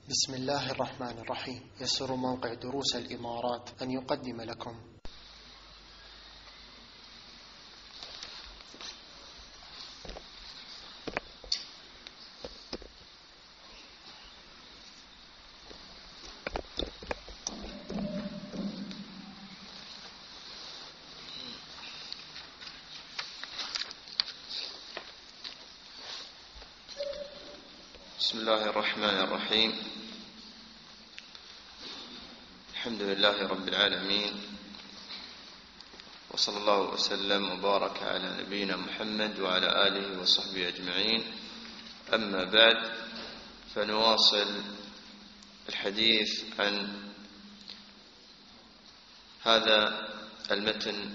بسم الله الرحمن الرحيم. يسر موقع دروس الإمارات أن يقدم لكم بسم الله الرحمن الرحيم. الحمد لله رب العالمين، وصلى الله وسلم وبارك على نبينا محمد وعلى آله وصحبه أجمعين. أما بعد، فنواصل الحديث عن هذا المتن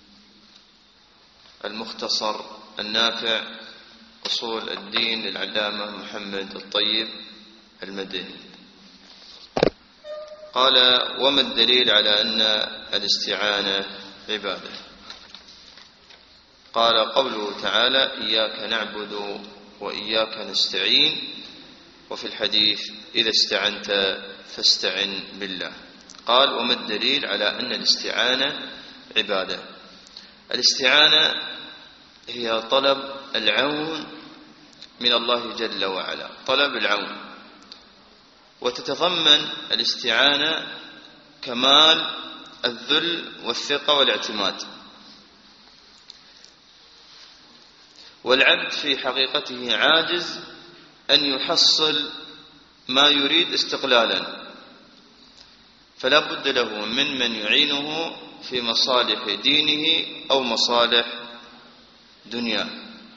المختصر النافع، أصول الدين للعلامة محمد الطيب المدني. قال: وما الدليل على أن الاستعانة عبادة؟ قال: قوله تعالى: إياك نعبد وإياك نستعين. وفي الحديث: إذا استعنت فاستعن بالله. قال: وما الدليل على أن الاستعانة عبادة؟ الاستعانة هي طلب العون من الله جل وعلا، طلب العون، وتتضمن الاستعانة كمال الذل والثقة والاعتماد. والعبد في حقيقته عاجز أن يحصل ما يريد استقلالا، فلا بد له من يعينه في مصالح دينه أو مصالح دنياه.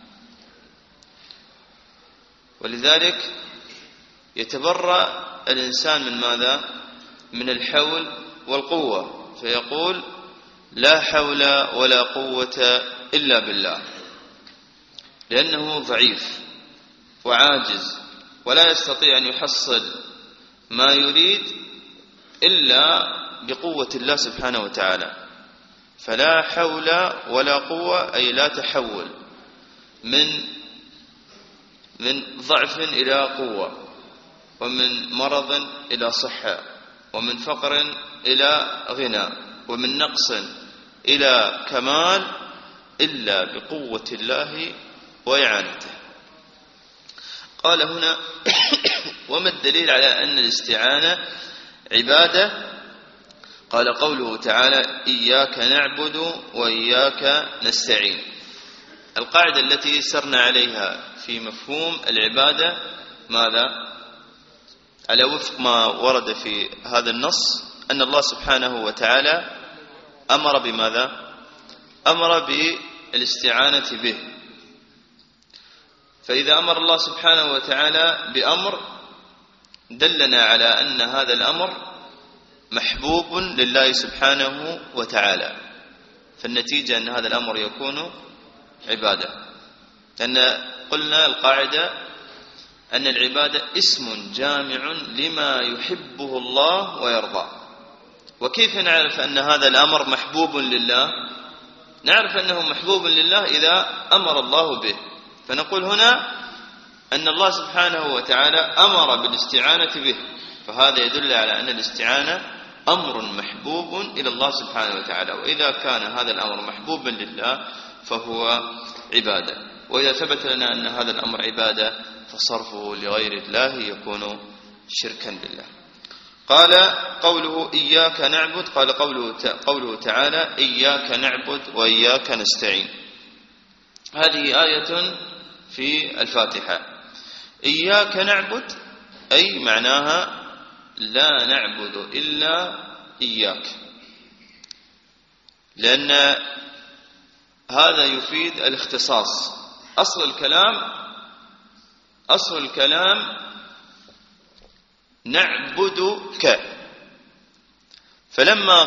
ولذلك يتبرأ الإنسان من ماذا؟ من الحول والقوة، فيقول: لا حول ولا قوة إلا بالله، لأنه ضعيف وعاجز ولا يستطيع أن يحصل ما يريد إلا بقوة الله سبحانه وتعالى. فلا حول ولا قوة أي لا تحول من ضعف إلى قوة، ومن مرض إلى صحة، ومن فقر إلى غنى، ومن نقص إلى كمال، إلا بقوة الله وإعانته. قال هنا: وما الدليل على أن الاستعانة عبادة؟ قال: قوله تعالى: إياك نعبد وإياك نستعين. القاعدة التي سرنا عليها في مفهوم العبادة ماذا؟ على وفق ما ورد في هذا النص، أن الله سبحانه وتعالى أمر بماذا؟ أمر بالاستعانة به. فإذا أمر الله سبحانه وتعالى بأمر دلنا على أن هذا الأمر محبوب لله سبحانه وتعالى، فالنتيجة أن هذا الأمر يكون عبادة. لأن قلنا القاعدة أن العبادة اسم جامع لما يحبه الله ويرضى. وكيف نعرف أن هذا الأمر محبوب لله؟ نعرف أنه محبوب لله إذا أمر الله به. فنقول هنا أن الله سبحانه وتعالى أمر بالاستعانة به، فهذا يدل على أن الاستعانة أمر محبوب إلى الله سبحانه وتعالى. وإذا كان هذا الأمر محبوبا لله فهو عبادة. وإذا ثبت لنا أن هذا الأمر عبادة فصرفه لغير الله يكون شركا بالله. قال: قوله إياك نعبد. قال: قوله تعالى: إياك نعبد وإياك نستعين. هذه آية في الفاتحة. إياك نعبد أي معناها لا نعبد إلا إياك، لأن هذا يفيد الاختصاص. أصل الكلام نعبدك، فلما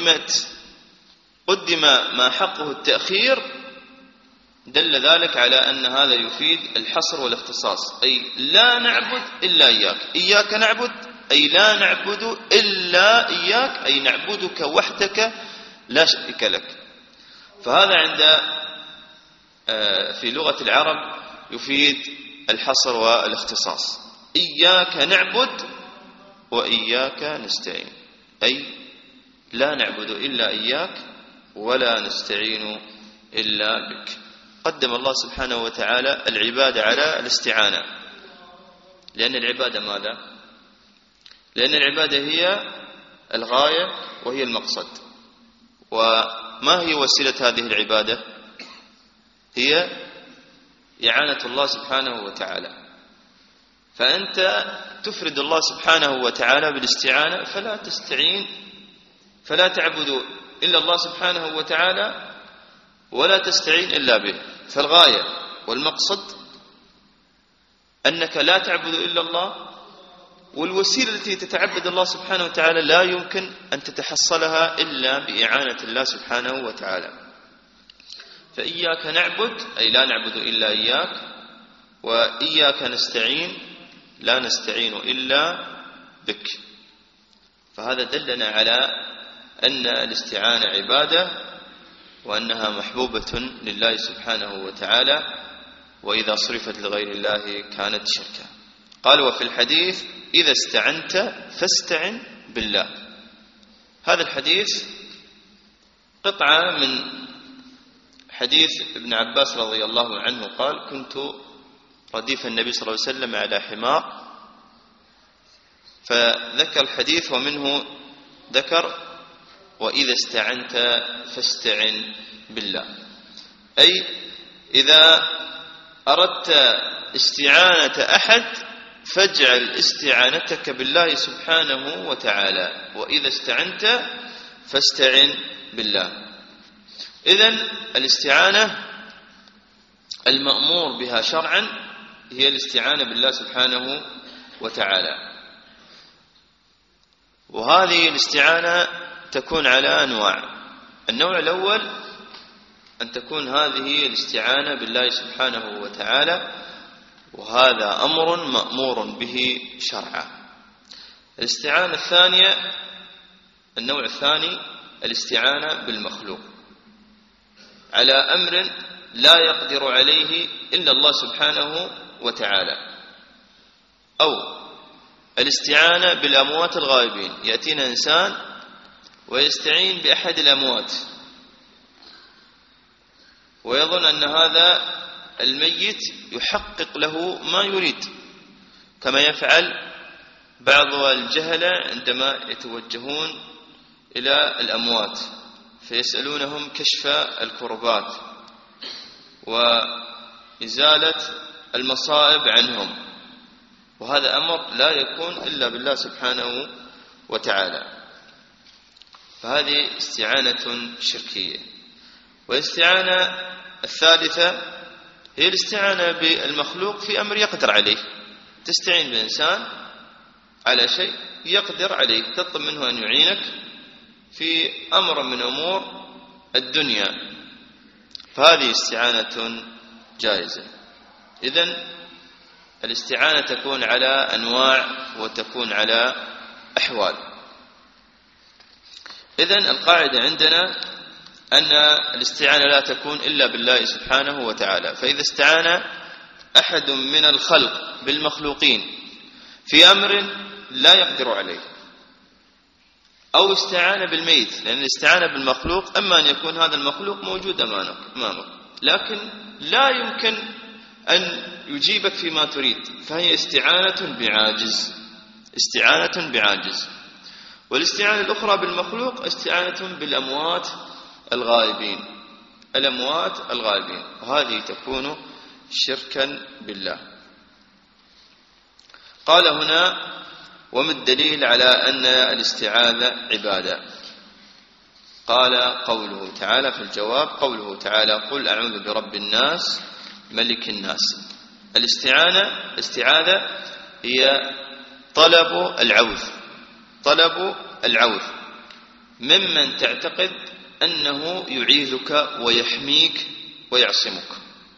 قدم ما حقه التأخير دل ذلك على أن هذا يفيد الحصر والاختصاص، أي لا نعبد إلا إياك. إياك نعبد أي لا نعبد إلا إياك، أي نعبدك وحدك لا شريك لك. فهذا في لغة العرب يفيد الحصر والاختصاص. إياك نعبد وإياك نستعين، أي لا نعبد إلا إياك ولا نستعين إلا بك. قدم الله سبحانه وتعالى العبادة على الاستعانة، لأن العبادة ماذا؟ لأن العبادة هي الغاية وهي المقصد. وما هي وسيلة هذه العبادة؟ هي إعانة الله سبحانه وتعالى. فأنت تفرد الله سبحانه وتعالى بالاستعانة، فلا تستعين، فلا تعبد إلا الله سبحانه وتعالى ولا تستعين إلا به. فالغاية والمقصد أنك لا تعبد إلا الله، والوسيلة التي تتعبد الله سبحانه وتعالى لا يمكن أن تتحصلها إلا بإعانة الله سبحانه وتعالى. فإياك نعبد أي لا نعبد إلا إياك، وإياك نستعين لا نستعين إلا بك. فهذا دلنا على أن الاستعانة عبادة، وأنها محبوبة لله سبحانه وتعالى، وإذا صرفت لغير الله كانت شركا. قال: وفي الحديث: إذا استعنت فاستعن بالله. هذا الحديث قطعة من حديث ابن عباس رضي الله عنه قال: كنت رديف النبي صلى الله عليه وسلم على حمار، فذكر الحديث ومنه ذكر: وإذا استعنت فاستعن بالله، أي إذا أردت استعانة أحد فاجعل استعانتك بالله سبحانه وتعالى، وإذا استعنت فاستعن بالله. إذن الاستعانة المأمور بها شرعا هي الاستعانة بالله سبحانه وتعالى. وهذه الاستعانة تكون على أنواع. النوع الأول أن تكون هذه الاستعانة بالله سبحانه وتعالى، وهذا أمر مأمور به شرعا. الاستعانة الثانية، النوع الثاني، الاستعانة بالمخلوق على أمر لا يقدر عليه إلا الله سبحانه وتعالى. أو الاستعانة بالأموات الغائبين، يأتينا إنسان ويستعين بأحد الأموات ويظن أن هذا الميت يحقق له ما يريد، كما يفعل بعض الجهلة عندما يتوجهون إلى الأموات فيسألونهم كشف الكربات وإزالة المصائب عنهم، وهذا أمر لا يكون إلا بالله سبحانه وتعالى. فهذه استعانة شركية. والاستعانة الثالثة هي الاستعانة بالمخلوق في أمر يقدر عليه. تستعين بإنسان على شيء يقدر عليه، تطلب منه أن يعينك في أمر من أمور الدنيا، فهذه استعانة جائزة. إذن الاستعانة تكون على أنواع وتكون على أحوال. إذن القاعدة عندنا أن الاستعانة لا تكون إلا بالله سبحانه وتعالى. فإذا استعان أحد من الخلق بالمخلوقين في أمر لا يقدر عليه، أو استعان بالميت، لأن الاستعانة بالمخلوق أما أن يكون هذا المخلوق موجود أمامك لكن لا يمكن أن يجيبك فيما تريد، فهي استعانة بعاجز. والاستعانة الأخرى بالمخلوق استعانة بالأموات الغائبين، وهذه تكون شركا بالله. قال هنا: وما الدليل على أن الاستعاذة عبادة؟ قال: قوله تعالى في الجواب، قوله تعالى: قل أعوذ برب الناس ملك الناس. الاستعاذة هي طلب العوذ ممن تعتقد أنه يعيذك ويحميك ويعصمك.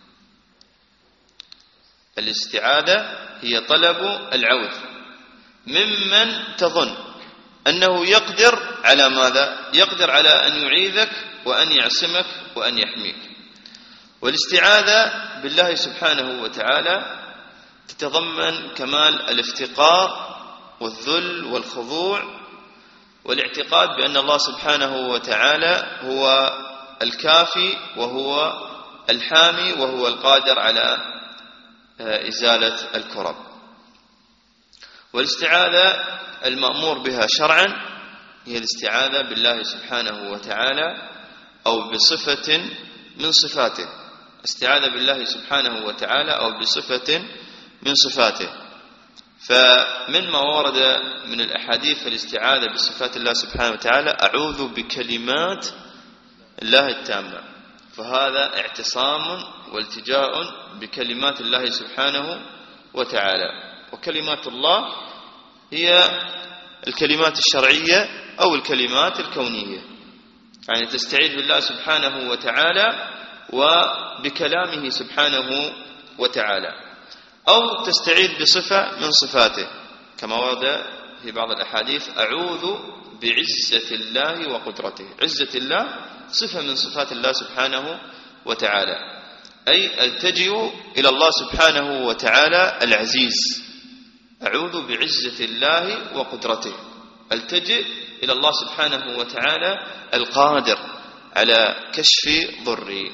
الاستعاذة هي طلب العوذ ممن تظن أنه يقدر على ماذا؟ يقدر على أن يعيذك وأن يعصمك وأن يحميك. والاستعاذة بالله سبحانه وتعالى تتضمن كمال الافتقار والذل والخضوع والاعتقاد بأن الله سبحانه وتعالى هو الكافي وهو الحامي وهو القادر على إزالة الكرب. والاستعاذة المأمور بها شرعا هي الاستعاذة بالله سبحانه وتعالى أو بصفة من صفاته، استعاذة بالله سبحانه وتعالى أو بصفة من صفاته. فمن ما ورد من الأحاديث الاستعاذة بصفات الله سبحانه وتعالى أعوذ بكلمات الله التامة، فهذا اعتصام والتجاء بكلمات الله سبحانه وتعالى. وكلمات الله هي الكلمات الشرعية أو الكلمات الكونية، يعني تستعيذ بالله سبحانه وتعالى وبكلامه سبحانه وتعالى، أو تستعيذ بصفة من صفاته كما ورد في بعض الأحاديث أعوذ بعزة الله وقدرته. عزة الله صفة من صفات الله سبحانه وتعالى، أي ألتجئ إلى الله سبحانه وتعالى العزيز، أعوذ بعزة الله وقدرته، ألتجئ إلى الله سبحانه وتعالى القادر على كشف ضري.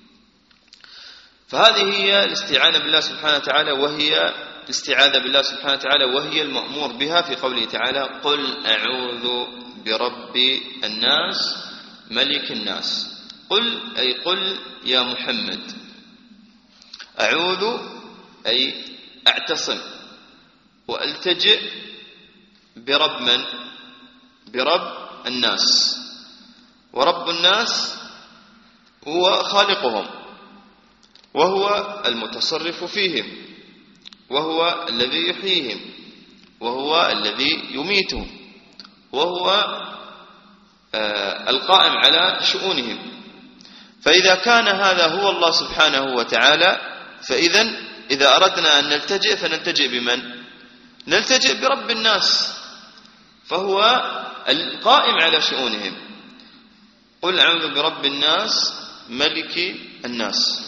فهذه هي الاستعانة بالله سبحانه وتعالى، وهي الاستعاذة بالله سبحانه وتعالى وهي المأمور بها في قوله تعالى قل أعوذ برب الناس ملك الناس. قل أي قل يا محمد، أعوذ أي أعتصم وألتجئ برب من؟ برب الناس، ورب الناس هو خالقهم وهو المتصرف فيهم وهو الذي يحييهم وهو الذي يميتهم وهو القائم على شؤونهم. فإذا كان هذا هو الله سبحانه وتعالى، إذا أردنا أن نلتجئ فنلتجئ بمن؟ نلتجئ برب الناس، فهو القائم على شؤونهم. قل أعوذ برب الناس ملك الناس،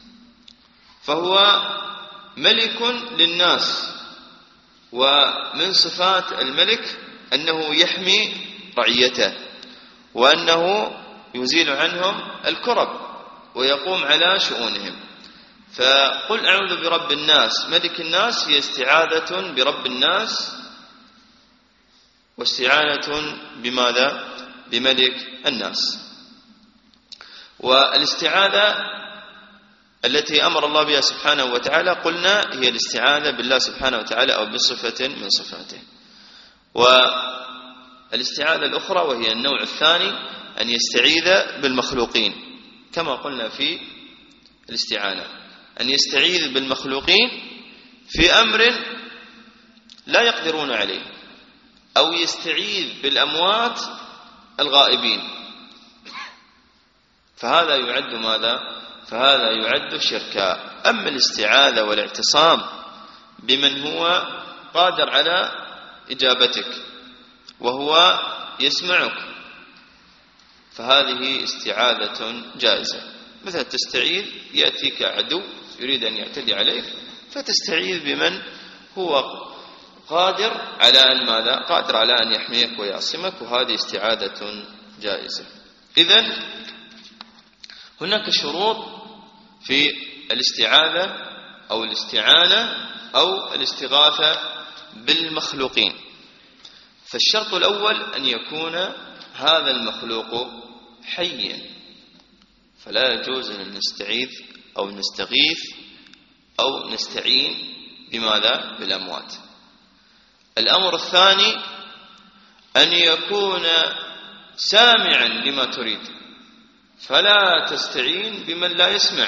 فهو ملك للناس، ومن صفات الملك أنه يحمي رعيته وأنه يزيل عنهم الكرب ويقوم على شؤونهم. فقل أعوذ برب الناس ملك الناس هي استعاذة برب الناس واستعانة بماذا؟ بملك الناس. والاستعاذة التي أمر الله بها سبحانه وتعالى قلنا هي الاستعاذة بالله سبحانه وتعالى أو بصفة من صفاته. والاستعاذة الأخرى وهي النوع الثاني أن يستعيذ بالمخلوقين، كما قلنا في الاستعانة أن يستعيذ بالمخلوقين في أمر لا يقدرون عليه، أو يستعيذ بالأموات الغائبين، فهذا يعد ماذا؟ فهذا يعد شركا. أما الاستعاذة والاعتصام بمن هو قادر على إجابتك وهو يسمعك فهذه استعاذة جائزة. مثلا تستعيذ يأتيك عدو يريد أن يعتدي عليك فتستعيذ بمن هو قادر على أن ماذا؟ قادر على أن يحميك ويعصمك، وهذه استعاذة جائزة. إذن هناك شروط في الاستعاذة أو الاستعانة أو الاستغاثة بالمخلوقين. فالشرط الأول أن يكون هذا المخلوق حيا، فلا يجوز أن نستعيذ أو نستغيث أو نستعين بماذا؟ بالأموات. الأمر الثاني أن يكون سامعا لما تريد، فلا تستعين بمن لا يسمع.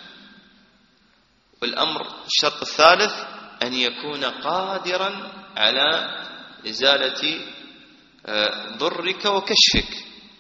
الشرط الثالث أن يكون قادرا على إزالة ضرك وكشفك،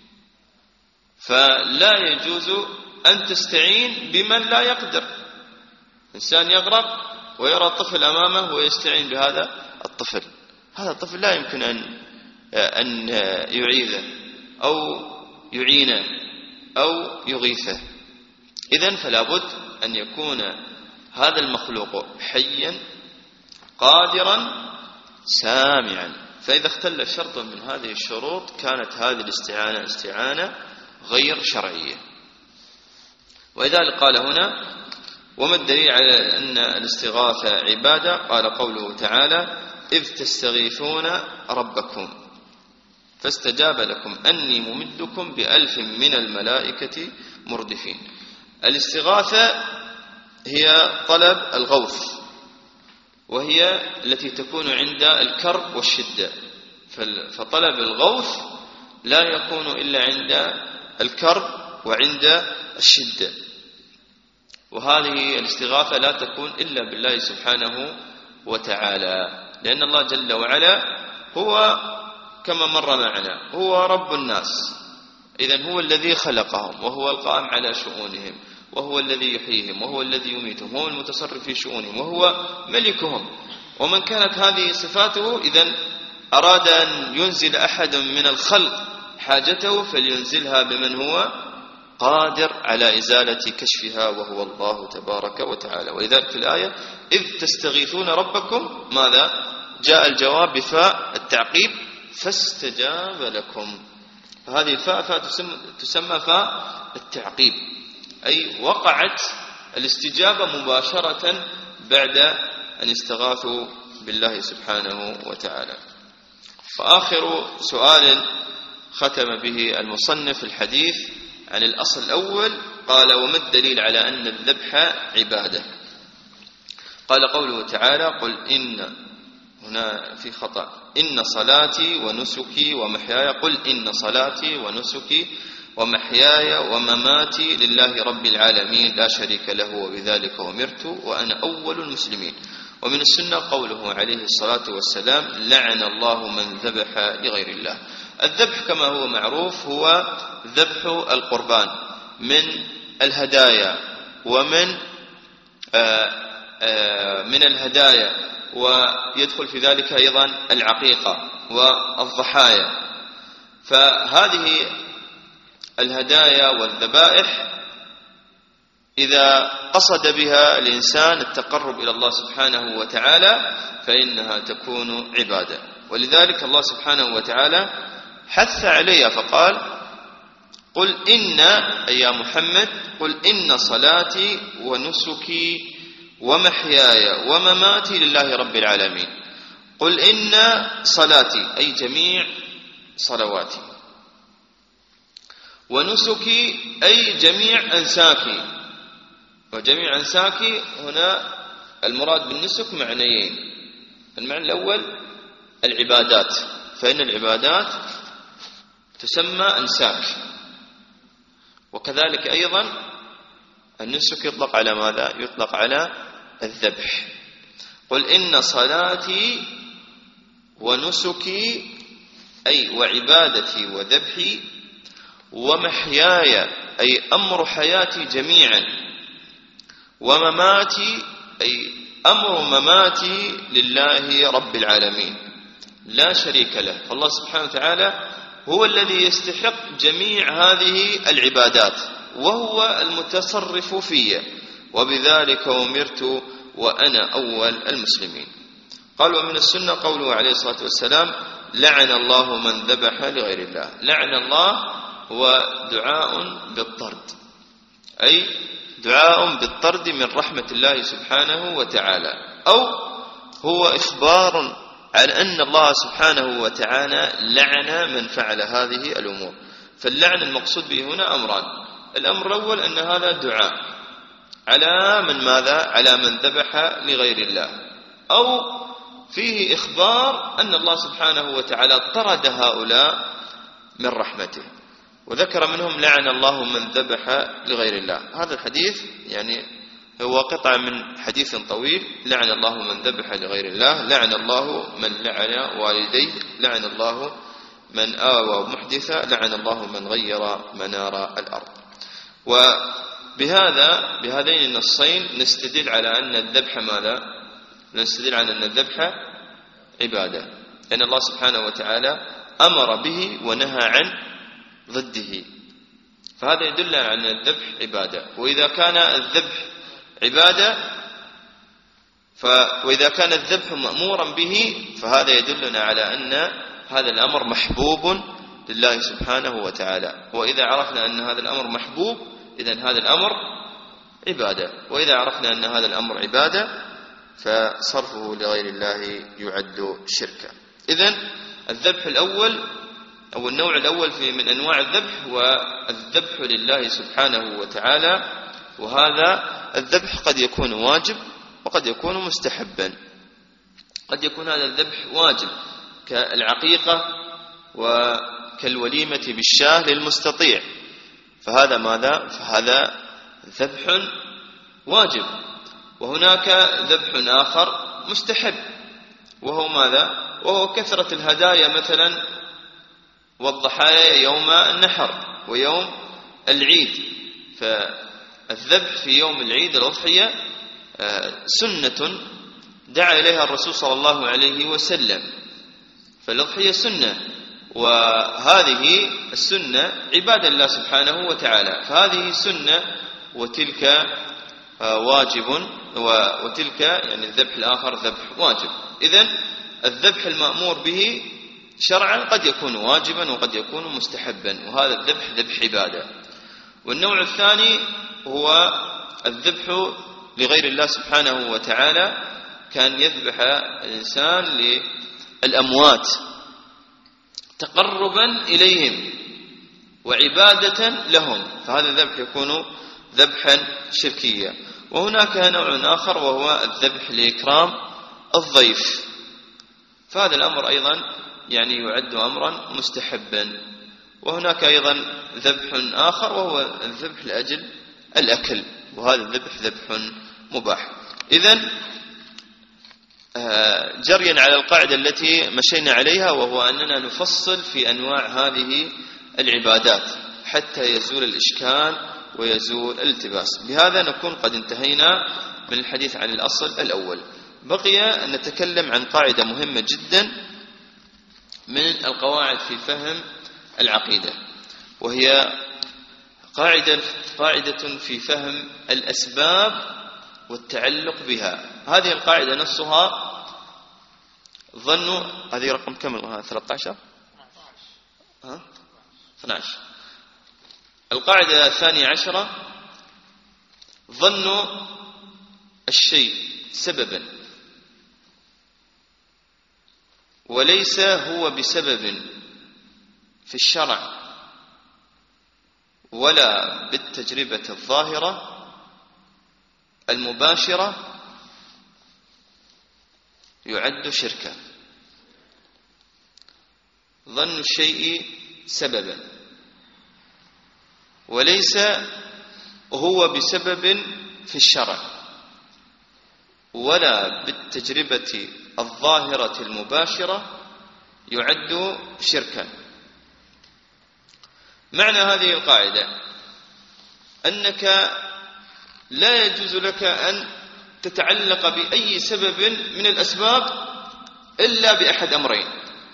فلا يجوز أن تستعين بمن لا يقدر. إنسان يغرق ويرى الطفل أمامه ويستعين بهذا الطفل، هذا الطفل لا يمكن أن يعيذه أو يعينه أو يغيثه. إذن فلا بد أن يكون هذا المخلوق حيا قادرا سامعا. فإذا اختل شرط من هذه الشروط كانت هذه الاستعانة استعانة غير شرعية. ولذلك قال هنا: وما الدليل على أن الاستغاثة عبادة؟ قال قوله تعالى: إذ تستغيثون ربكم فاستجاب لكم أني ممدكم ب1000 من الملائكة مردفين. الاستغاثة هي طلب الغوث، وهي التي تكون عند الكرب والشدة. فطلب الغوث لا يكون إلا عند الكرب وعند الشدة، وهذه الاستغاثة لا تكون إلا بالله سبحانه وتعالى، لأن الله جل وعلا هو كما مر معنا هو رب الناس، إذن هو الذي خلقهم وهو القائم على شؤونهم وهو الذي يحييهم وهو الذي يميتهم وهو المتصرف في شؤونهم وهو ملكهم. ومن كانت هذه صفاته إذن أراد أن ينزل أحد من الخلق حاجته فلينزلها بمن هو قادر على إزالة كشفها وهو الله تبارك وتعالى. ولذلك في الآية: إذ تستغيثون ربكم، ماذا جاء الجواب؟ بفاء التعقيب: فاستجاب لكم. فهذه الفاء تسمى فاء التعقيب، أي وقعت الاستجابة مباشرة بعد أن استغاثوا بالله سبحانه وتعالى. فآخر سؤال ختم به المصنف الحديث عن الأصل الأول قال: وما الدليل على أن الذبح عبادة؟ قال قوله تعالى: قل إن، هنا في خطأ، إن صلاتي ونسكي ومحياي، قل إن صلاتي ونسكي ومحياي ومماتي لله رب العالمين لا شريك له وبذلك أمرت وأنا أول المسلمين. ومن السنة قوله عليه الصلاة والسلام: لعن الله من ذبح لغير الله. الذبح كما هو معروف هو ذبح القربان من الهدايا ومن من الهدايا، ويدخل في ذلك أيضا العقيقة والضحايا. فهذه الهدايا والذبائح إذا قصد بها الإنسان التقرب إلى الله سبحانه وتعالى فإنها تكون عبادة. ولذلك الله سبحانه وتعالى حث عليها فقال: قل إن، أي يا محمد، قل إن صلاتي ونسكي ومحياي ومماتي لله رب العالمين. قل إن صلاتي أي جميع صلواتي، ونسكي أي جميع أنساكي. وجميع أنساكي هنا المراد بالنسك معنيين: المعنى الأول العبادات، فإن العبادات تسمى أنساك، وكذلك أيضا النسك يطلق على ماذا؟ يطلق على الذبح. قل إن صلاتي ونسكي أي وعبادتي وذبحي، ومحياي أي أمر حياتي جميعا، ومماتي أي أمر مماتي لله رب العالمين لا شريك له. فالله سبحانه وتعالى هو الذي يستحق جميع هذه العبادات وهو المتصرف فيه، وبذلك أمرت وأنا أول المسلمين. قال: ومن السنة قوله عليه الصلاة والسلام: لعن الله من ذبح لغير الله. لعن الله هو دعاء بالطرد، أي دعاء بالطرد من رحمة الله سبحانه وتعالى، أو هو إخبار على أن الله سبحانه وتعالى لعن من فعل هذه الأمور. فاللعن المقصود به هنا أمران: الأمر الأول أن هذا دعاء على من ماذا؟ على من ذبح لغير الله، أو فيه إخبار أن الله سبحانه وتعالى طرد هؤلاء من رحمته. وذكر منهم: لعن الله من ذبح لغير الله. هذا الحديث يعني هو قطعة من حديث طويل: لعن الله من ذبح لغير الله، لعن الله من لعن والديه، لعن الله من آوى محدثا، لعن الله من غير منار الأرض. وبهذا بهذين النصين نستدل على أن الذبح ماذا؟ نستدل على أن الذبح عبادة، لأن الله سبحانه وتعالى أمر به ونهى عن ضده، فهذا يدل على أن الذبح عبادة. وإذا كان الذبح عبادة وإذا كان الذبح مأمورا به فهذا يدلنا على أن هذا الأمر محبوب لله سبحانه وتعالى. وإذا عرفنا أن هذا الأمر محبوب إذن هذا الأمر عبادة، وإذا عرفنا أن هذا الأمر عبادة فصرفه لغير الله يعد شركا. إذن الذبح الأول أو النوع الأول من أنواع الذبح هو الذبح لله سبحانه وتعالى، وهذا الذبح قد يكون واجب وقد يكون مستحبا. قد يكون هذا الذبح واجب كالعقيقة وكالوليمة بالشاه للمستطيع، فهذا ماذا؟ فهذا ذبح واجب. وهناك ذبح آخر مستحب، وهو ماذا؟ وهو كثرة الهدايا مثلا والضحايا يوم النحر ويوم العيد. فالذبح في يوم العيد الأضحية سنة دعا إليها الرسول صلى الله عليه وسلم، فالأضحية سنة، وهذه السنة عبادة الله سبحانه وتعالى، فهذه سنة وتلك واجب، وتلك يعني الذبح الآخر ذبح واجب. إذن الذبح المأمور به شرعا قد يكون واجبا وقد يكون مستحبا، وهذا الذبح ذبح عبادة. والنوع الثاني هو الذبح لغير الله سبحانه وتعالى، كان يذبح الإنسان للأموات تقربا إليهم وعبادة لهم، فهذا الذبح يكون ذبحا شركيا. وهناك نوع آخر وهو الذبح لإكرام الضيف، فهذا الأمر أيضا يعني يعد أمرا مستحبا. وهناك أيضا ذبح آخر وهو الذبح لأجل الأكل، وهذا الذبح ذبح مباح. إذن جريا على القاعدة التي مشينا عليها، وهو أننا نفصل في أنواع هذه العبادات حتى يزول الإشكال ويزول الالتباس. بهذا نكون قد انتهينا من الحديث عن الأصل الأول. بقي أن نتكلم عن قاعدة مهمة جدا من القواعد في فهم العقيدة، وهي قاعدة في فهم الأسباب والتعلق بها. هذه القاعدة نفسها ظنوا هذه رقم كم؟ 13 12. القاعدة 12 ظنوا الشيء سببا وليس هو بسبب في الشرع ولا بالتجربة الظاهرة المباشرة يعد شركا. ظن الشيء سببا وليس هو بسبب في الشرع ولا بالتجربة الظاهرة المباشرة يعد شركا. معنى هذه القاعدة أنك لا يجوز لك أن تتعلق بأي سبب من الأسباب إلا بأحد أمرين.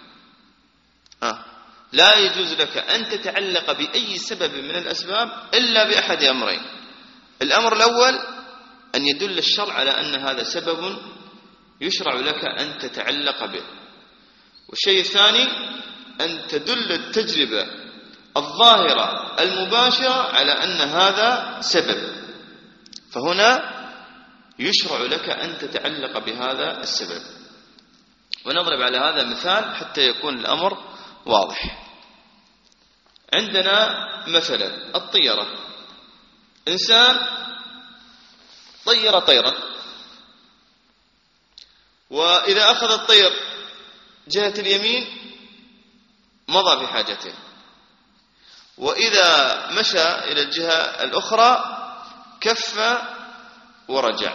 لا يجوز لك أن تتعلق بأي سبب من الأسباب إلا بأحد أمرين. الأمر الأول أن يدل الشرع على أن هذا سبب يشرع لك أن تتعلق به، والشيء الثاني أن تدل التجربة الظاهرة المباشرة على أن هذا سبب، فهنا يشرع لك أن تتعلق بهذا السبب. ونضرب على هذا مثال حتى يكون الأمر واضح. عندنا مثلا الطيرة، إنسان طير طيرا، وإذا أخذ الطير جهة اليمين مضى في حاجته، وإذا مشى إلى الجهة الأخرى كف ورجع.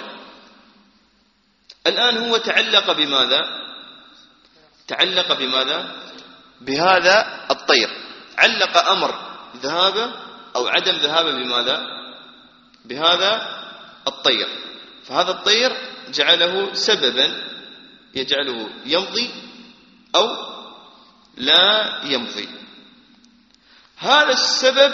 الآن هو تعلق بماذا؟ تعلق بماذا؟ بهذا الطير، علق أمر ذهابه أو عدم ذهابه بماذا؟ بهذا الطير، فهذا الطير جعله سببا يجعله يمضي أو لا يمضي. هذا السبب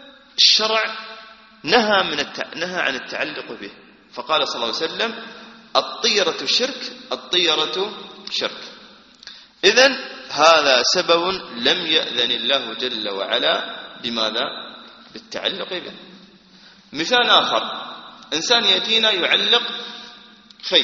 الشرع نهى عن التعلق به، فقال صلى الله عليه وسلم: الطيرة شرك، الطيرة شرك. إذن هذا سبب لم يأذن الله جل وعلا بماذا؟ بالتعلق به. مثال آخر، إنسان يأتينا يعلق خيط،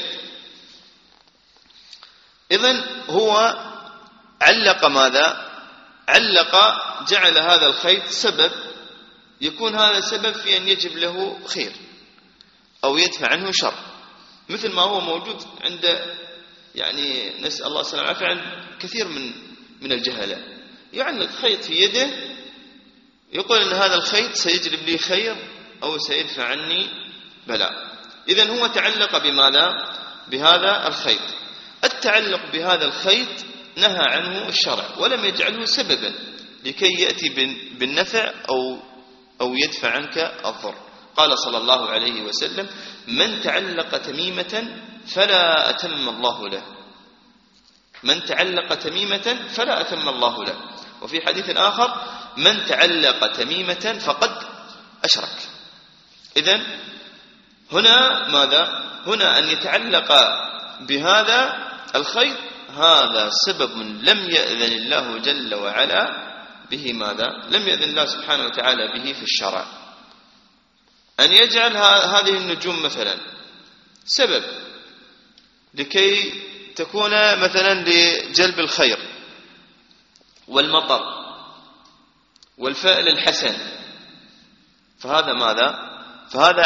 إذن هو علق ماذا؟ علق، جعل هذا الخيط سبب، يكون هذا سبب في أن يجب له خير أو يدفع عنه شر، مثل ما هو موجود عند يعني نسأل الله السلامة والعافية عند كثير من الجهلاء، يعلق خيط في يده يقول أن هذا الخيط سيجلب لي خير أو سيدفع عني بلاء. إذن هو تعلق بماذا؟ بهذا الخيط. التعلق بهذا الخيط نهى عنه الشرع ولم يجعله سببا لكي يأتي بالنفع أو يدفع عنك الضر. قال صلى الله عليه وسلم: من تعلق تميمة فلا أتم الله له، من تعلق تميمة فلا أتم الله له. وفي حديث آخر: من تعلق تميمة فقد أشرك. إذن هنا ماذا؟ هنا أن يتعلق بهذا الخيط هذا سبب لم يأذن الله جل وعلا به. ماذا؟ لم يأذن الله سبحانه وتعالى به في الشرع. أن يجعل هذه النجوم مثلا سبب لكي تكون مثلا لجلب الخير والمطر والفعل الحسن، فهذا ماذا؟ فهذا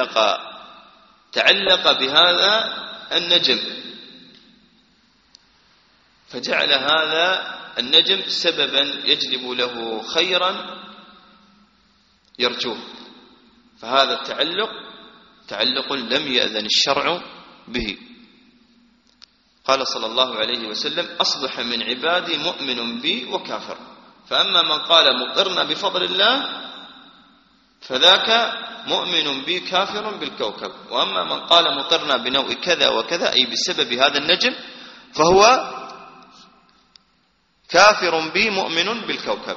تعلق بهذا النجم، فجعل هذا النجم سببا يجلب له خيرا يرجوه، فهذا تعلق لم يأذن الشرع به. قال صلى الله عليه وسلم: أصبح من عبادي مؤمن بي وكافر، فأما من قال مطرنا بفضل الله فذاك مؤمن بي كافر بالكوكب، وأما من قال مطرنا بنوء كذا وكذا أي بسبب هذا النجم فهو كافر بي مؤمن بالكوكب.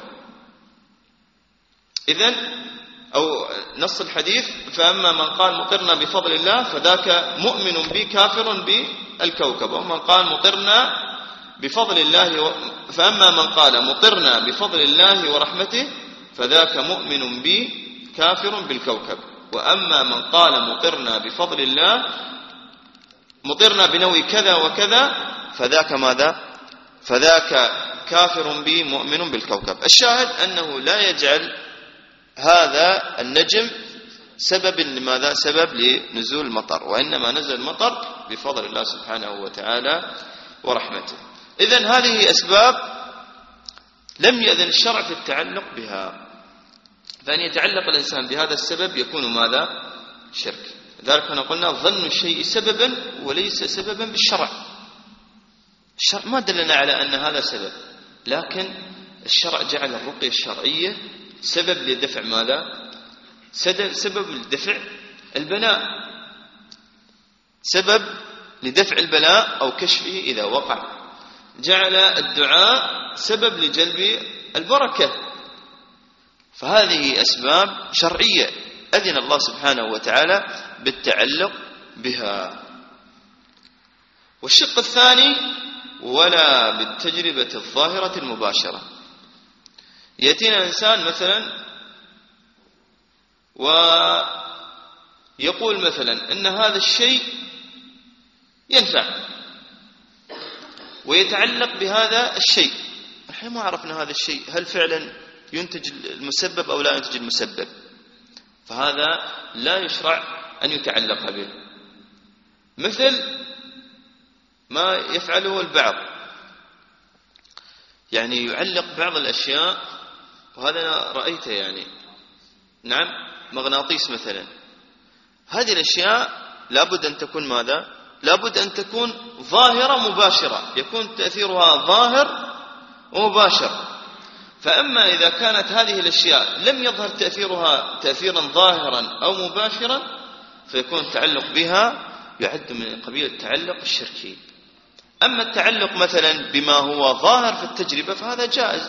إذن أو نص الحديث: فأما من قال مطرنا بفضل الله فذاك مؤمن بي كافر بالكوكب، ومن قال مطرنا بفضل الله فأما من قال مطرنا بفضل الله ورحمته فذاك مؤمن بي كافر بالكوكب، وأما من قال مطرنا بفضل الله مطرنا بنوء كذا وكذا فذاك ماذا؟ فذاك كافر بي مؤمن بالكوكب. الشاهد أنه لا يجعل هذا النجم سبب لماذا؟ سبب لنزول المطر، وإنما نزل المطر بفضل الله سبحانه وتعالى ورحمته. إذن هذه أسباب لم يأذن الشرع في التعلق بها، فأن يتعلق الإنسان بهذا السبب يكون ماذا؟ شرك. لذلك قلنا ظن الشيء سببا وليس سببا بالشرع. الشرع ما دلنا على أن هذا سبب، لكن الشرع جعل الرقية الشرعية سبب لدفع ماذا؟ سبب لدفع البلاء، سبب لدفع البلاء أو كشفه إذا وقع. جعل الدعاء سبب لجلب البركة، فهذه أسباب شرعية أذن الله سبحانه وتعالى بالتعلق بها. والشق الثاني: ولا بالتجربة الظاهرة المباشرة. يأتينا إنسان مثلا ويقول مثلا إن هذا الشيء ينفع ويتعلق بهذا الشيء، نحن ما عرفنا هذا الشيء هل فعلا ينتج المسبب أو لا ينتج المسبب، فهذا لا يشرع أن يتعلق به. مثل ما يفعله البعض، يعني يعلق بعض الأشياء، وهذا أنا رأيته يعني، نعم، مغناطيس مثلا. هذه الأشياء لابد أن تكون ماذا؟ لابد أن تكون ظاهرة مباشرة، يكون تأثيرها ظاهر ومباشر. فأما إذا كانت هذه الأشياء لم يظهر تأثيرها تأثيرا ظاهرا أو مباشرا فيكون التعلق بها يعد من قبيل التعلق الشركي. أما التعلق مثلا بما هو ظاهر في التجربة فهذا جائز.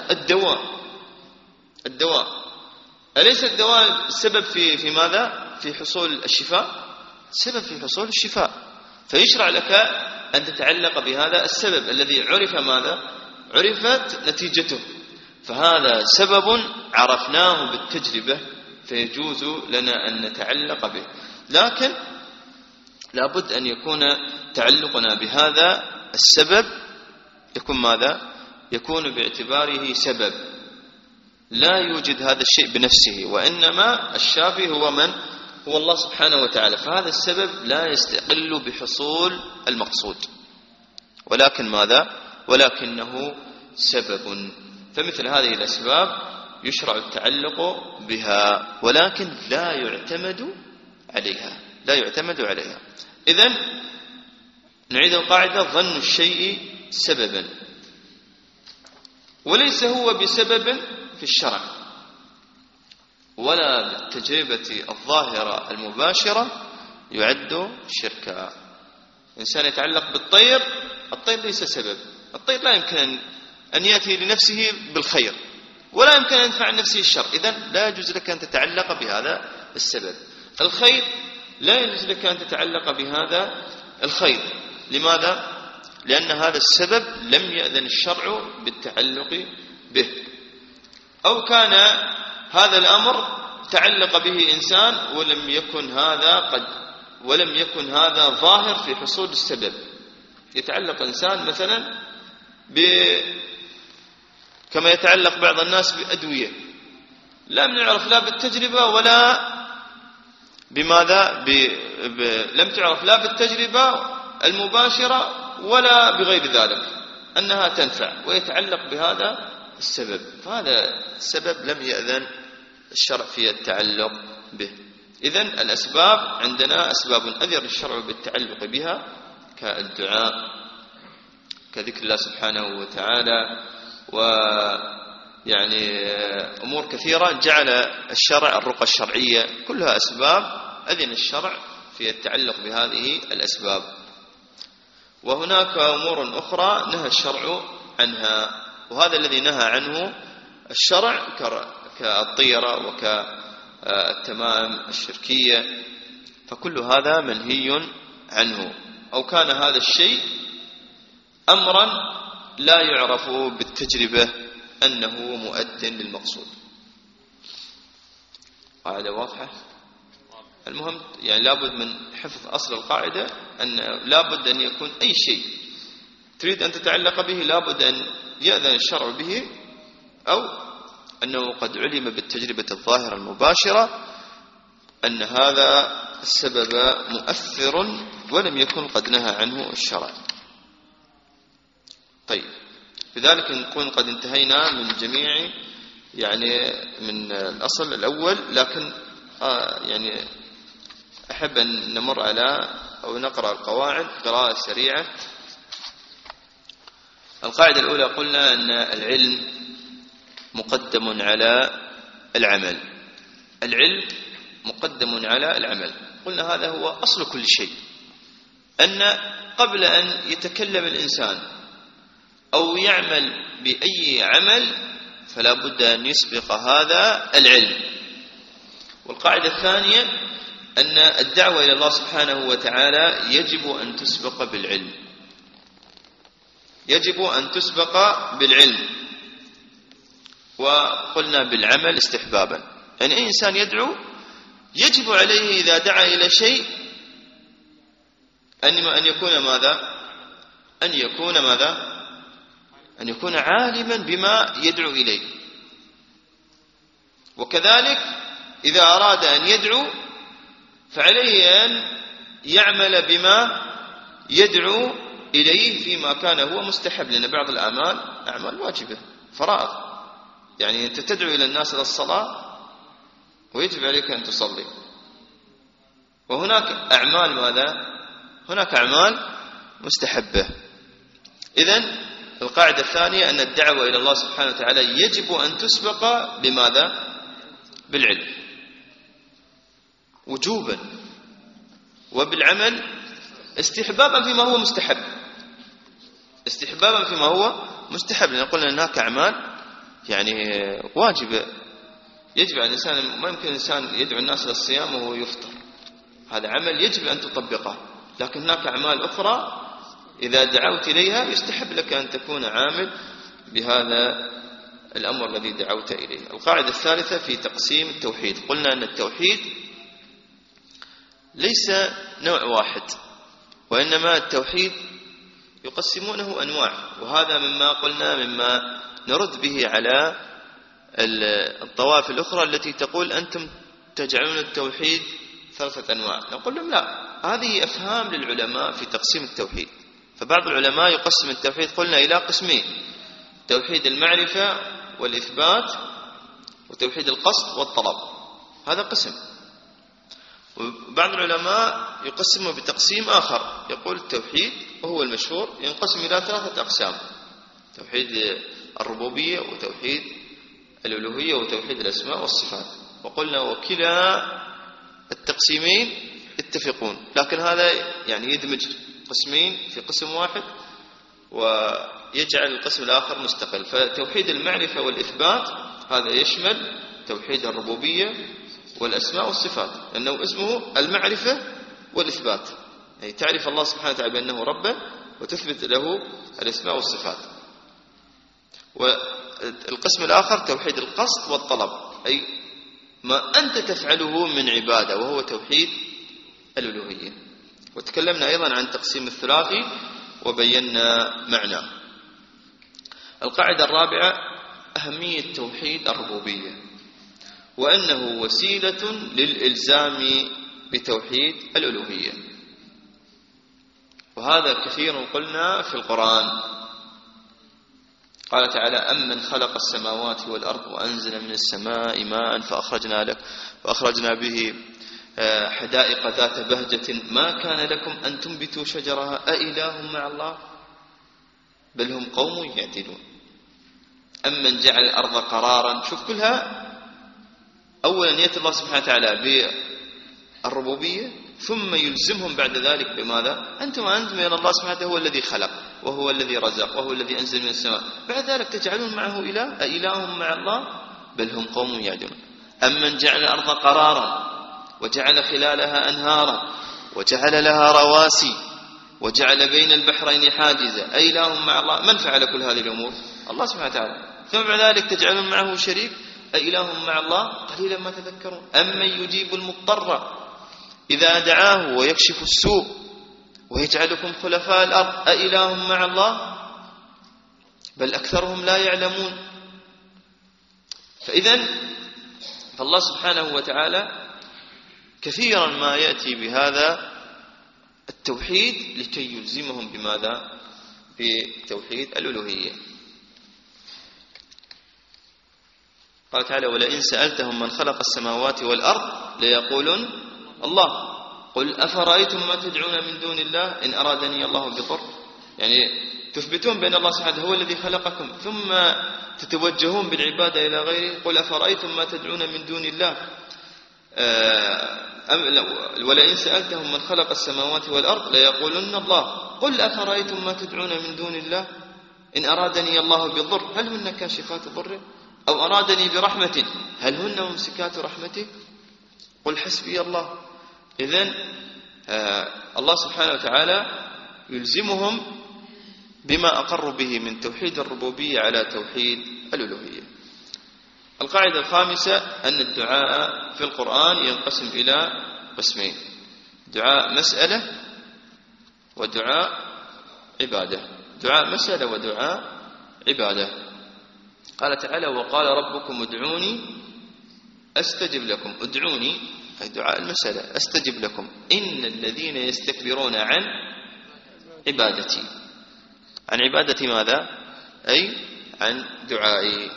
الدواء أليس الدواء السبب في ماذا؟ في حصول الشفاء، سبب في حصول الشفاء. فيشرع لك أن تتعلق بهذا السبب الذي عرف ماذا؟ عرفت نتيجته، فهذا سبب عرفناه بالتجربة فيجوز لنا أن نتعلق به. لكن لابد أن يكون تعلقنا بهذا السبب يكون ماذا؟ يكون باعتباره سبب، لا يوجد هذا الشيء بنفسه، وإنما الشافي هو من؟ هو الله سبحانه وتعالى. فهذا السبب لا يستقل بحصول المقصود، ولكن ماذا؟ ولكنه سبب. فمثل هذه الأسباب يشرع التعلق بها، ولكن لا يعتمد عليها، لا يعتمد عليها. إذن نعيد القاعدة: ظن الشيء سببا وليس هو بسبب في الشرع ولا بالتجربة الظاهرة المباشرة يعد شركا. إنسان يتعلق بالطير، الطير ليس سبب، الطير لا يمكن أن يأتي لنفسه بالخير ولا يمكن أن يدفع عن نفسه الشر، إذن لا يجوز لك أن تتعلق بهذا السبب. الخير لا يجوز لك أن تتعلق بهذا الخير. لماذا؟ لأن هذا السبب لم يأذن الشرع بالتعلق به، أو كان هذا الأمر تعلق به إنسان ولم يكن هذا ظاهر في حصول السبب. يتعلق إنسان مثلا كما يتعلق بعض الناس بأدوية لم نعرف لا بالتجربة ولا بماذا لم تعرف لا بالتجربة المباشرة ولا بغير ذلك أنها تنفع، ويتعلق بهذا السبب، فهذا السبب لم يأذن الشرع في التعلق به. إذن الأسباب عندنا أسباب أذن الشرع بالتعلق بها كالدعاء، كذكر الله سبحانه وتعالى، ويعني أمور كثيرة جعل الشرع، الرقى الشرعية، كلها أسباب أذن الشرع في التعلق بهذه الأسباب. وهناك أمور أخرى نهى الشرع عنها، وهذا الذي نهى عنه الشرع كالطيرة وكالتمائم الشركية، فكل هذا منهي عنه، أو كان هذا الشيء أمرا لا يعرف بالتجربة أنه مؤد للمقصود. قاعدة واضحة؟ المهم يعني لابد من حفظ أصل القاعدة أن لابد أن يكون أي شيء تريد أن تتعلق به لابد أن يأذن الشرع به، أو أنه قد علم بالتجربة الظاهرة المباشرة أن هذا السبب مؤثر ولم يكن قد نهى عنه الشرع. طيب، لذلك نكون قد انتهينا من جميع يعني من الأصل الأول، لكن يعني أحب أن نمر على أو نقرأ القواعد قراءة سريعة. القاعدة الأولى قلنا أن العلم مقدم على العمل، العلم مقدم على العمل. قلنا هذا هو أصل كل شيء، أن قبل أن يتكلم الإنسان أو يعمل بأي عمل فلا بد أن يسبق هذا العلم. والقاعدة الثانية أن الدعوة إلى الله سبحانه وتعالى يجب أن تسبق بالعلم، يجب أن تسبق بالعلم، وقلنا بالعمل استحبابا. يعني أي إنسان يدعو يجب عليه إذا دعا إلى شيء أن يكون ماذا؟ أن يكون عالما بما يدعو إليه. وكذلك إذا أراد أن يدعو فعليه أن يعمل بما يدعو إليه فيما كان هو مستحب، لأن بعض الأعمال أعمال واجبة فرائض. يعني أنت تدعو إلى الناس إلى الصلاة ويجب عليك أن تصلي، وهناك أعمال ماذا؟ هناك أعمال مستحبة. إذن القاعدة الثانية أن الدعوة إلى الله سبحانه وتعالى يجب أن تسبق بماذا؟ بالعلم وجوبا، وبالعمل استحبابا فيما هو مستحب، استحبابا فيما هو مستحب، لأن قلنا هناك أعمال يعني واجبة يجب على الإنسان. ما يمكن الإنسان يدعو الناس إلى الصيام وهو يفطر، هذا عمل يجب أن تطبقه. لكن هناك أعمال أخرى إذا دعوت إليها يستحب لك أن تكون عامل بهذا الأمر الذي دعوت إليه. القاعدة الثالثة في تقسيم التوحيد، قلنا أن التوحيد ليس نوع واحد، وإنما التوحيد يقسمونه أنواع، وهذا مما قلنا مما نرد به على الطوائف الأخرى التي تقول أنتم تجعلون التوحيد 3 أنواع. نقول لهم لا، هذه أفهام للعلماء في تقسيم التوحيد. فبعض العلماء يقسم التوحيد قلنا إلى قسمين: توحيد المعرفة والإثبات، وتوحيد القصد والطلب، هذا قسم. وبعض العلماء يقسمه بتقسيم آخر، يقول التوحيد وهو المشهور ينقسم إلى 3 أقسام: توحيد الربوبية، وتوحيد الألوهية، وتوحيد الأسماء والصفات. وقلنا وكلا التقسيمين اتفقون، لكن هذا يعني يدمج قسمين في قسم واحد ويجعل القسم الآخر مستقل. فتوحيد المعرفة والإثبات هذا يشمل توحيد الربوبية والأسماء والصفات، لأنه اسمه المعرفة والإثبات، يعني تعرف الله سبحانه وتعالى بأنه ربه وتثبت له الأسماء والصفات. والقسم الآخر توحيد القصد والطلب، أي ما أنت تفعله من عبادة، وهو توحيد الألوهية. وتكلمنا أيضا عن تقسيم الثلاثي وبينا معناه. القاعدة الرابعة أهمية توحيد الربوبية، وأنه وسيلة للإلزام بتوحيد الألوهية. وهذا كثير قلنا في القرآن. قال تعالى: أمن خلق السماوات والأرض وأنزل من السماء ماء فأخرجنا به حدائق ذات بهجة ما كان لكم أن تنبتوا شجرها أإله مع الله بل هم قوم يعدلون. أمن جعل الأرض قرارا. شوف كلها أولا يأتي الله سبحانه وتعالى بالربوبية، ثم يلزمهم بعد ذلك بماذا؟ أنتم إلى الله سبحانه وتعالى هو الذي خلق، وهو الذي رزق، وهو الذي أنزل من السماء. بعد ذلك تجعلون معه إله أإله مع الله بل هم قوم يعدلون. أمن جعل الأرض قرارا وجعل خلالها أنهارا وجعل لها رواسي وجعل بين البحرين حاجزا أإله مع الله. من فعل كل هذه الأمور؟ الله سبحانه وتعالى. ثم بعد ذلك تجعلون معه شريك أإله مع الله قليلا ما تذكرون. أمن يجيب المضطر إذا دعاه ويكشف السوء ويجعلكم خلفاء الأرض أإله مع الله بل أكثرهم لا يعلمون. فالله سبحانه وتعالى كثيرا ما يأتي بهذا التوحيد لكي يلزمهم بماذا؟ بتوحيد الألوهية. قال تعالى: ولئن سألتهم من خلق السماوات والأرض ليقولن الله قل أفرأيتم ما تدعون من دون الله إن أرادني الله بضر. يعني تثبتون بأن الله سبحانه هو الذي خلقكم، ثم تتوجهون بالعبادة إلى غيره. قل أفرأيتم ما تدعون من دون الله ولئن سألتهم من خلق السماوات والأرض ليقولن الله قل أفرأيتم ما تدعون من دون الله إن أرادني الله بضر هل هن كاشفات ضره أو أرادني برحمة هل هن ممسكات رحمته قل حسبي الله. إذن الله سبحانه وتعالى يلزمهم بما أقروا به من توحيد الربوبية على توحيد الألوهية. القاعدة الخامسة أن الدعاء في القرآن ينقسم إلى قسمين: دعاء مسألة ودعاء عبادة. دعاء مسألة ودعاء عبادة. قال تعالى: وقال ربكم ادعوني أستجب لكم. ادعوني أي دعاء المسألة، أستجب لكم إن الذين يستكبرون عن عبادتي. عن عبادتي ماذا؟ أي عن دعائي.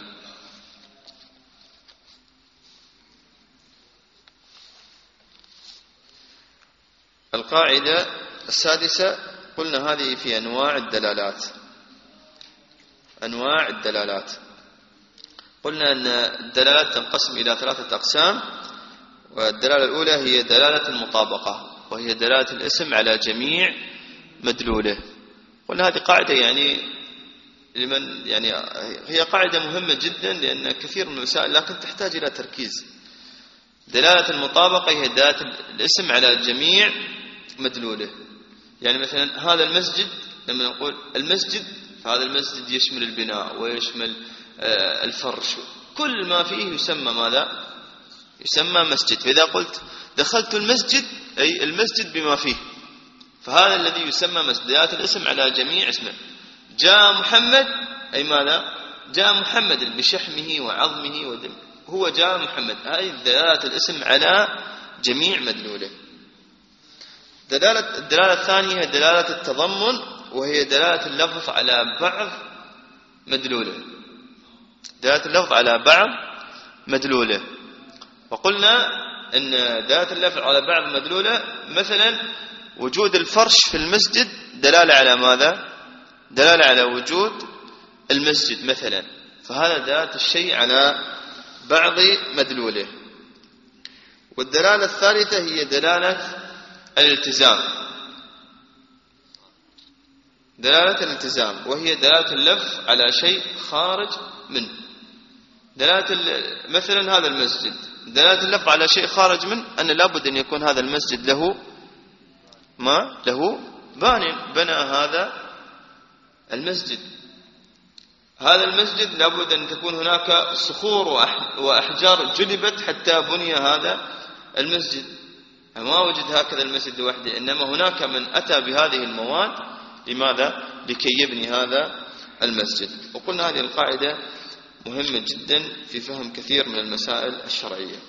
القاعدة السادسة قلنا هذه في أنواع الدلالات. أنواع الدلالات قلنا أن الدلالات تنقسم إلى 3 أقسام. والدلالة الأولى هي دلالة المطابقة، وهي دلالة الاسم على جميع مدلوله. قلنا هذه قاعدة هي قاعدة مهمة جدا لأن كثير من المسائل لكن تحتاج إلى تركيز. دلالة المطابقة هي دلالة الاسم على جميع مدلوله. يعني مثلا هذا المسجد، لما نقول المسجد فهذا المسجد يشمل البناء ويشمل الفرش، كل ما فيه يسمى ماذا؟ يسمى مسجد. فإذا قلت دخلت المسجد أي المسجد بما فيه، فهذا الذي يسمى مسجد. دلالة الاسم على جميع اسمه. جاء محمد أي ماذا؟ جاء محمد بشحمه وعظمه ودمه، هو جاء محمد، هذه دلالة الاسم على جميع مدلوله. الدلالة الثانية هي دلالة التضمن، وهي دلالة اللفظ على بعض مدلوله. دلالة اللفظ على بعض مدلوله. وقلنا أن دلالة اللفظ على بعض مدلوله مثلا وجود الفرش في المسجد دلالة على ماذا؟ دلالة على وجود المسجد مثلا، فهذا دلالة الشيء على بعض مدلوله. والدلالة الثالثة هي دلالة الالتزام. دلالة الالتزام وهي دلالة اللفظ على شيء خارج منه. مثلا هذا المسجد، دلالة اللفظ على شيء خارج منه أن لابد أن يكون هذا المسجد له بنى هذا المسجد. هذا المسجد لابد أن تكون هناك صخور وأحجار جلبت حتى بني هذا المسجد. ما وجد هكذا المسجد لوحده، إنما هناك من أتى بهذه المواد. لماذا؟ لكي يبني هذا المسجد. وقلنا هذه القاعدة مهمة جدا في فهم كثير من المسائل الشرعية.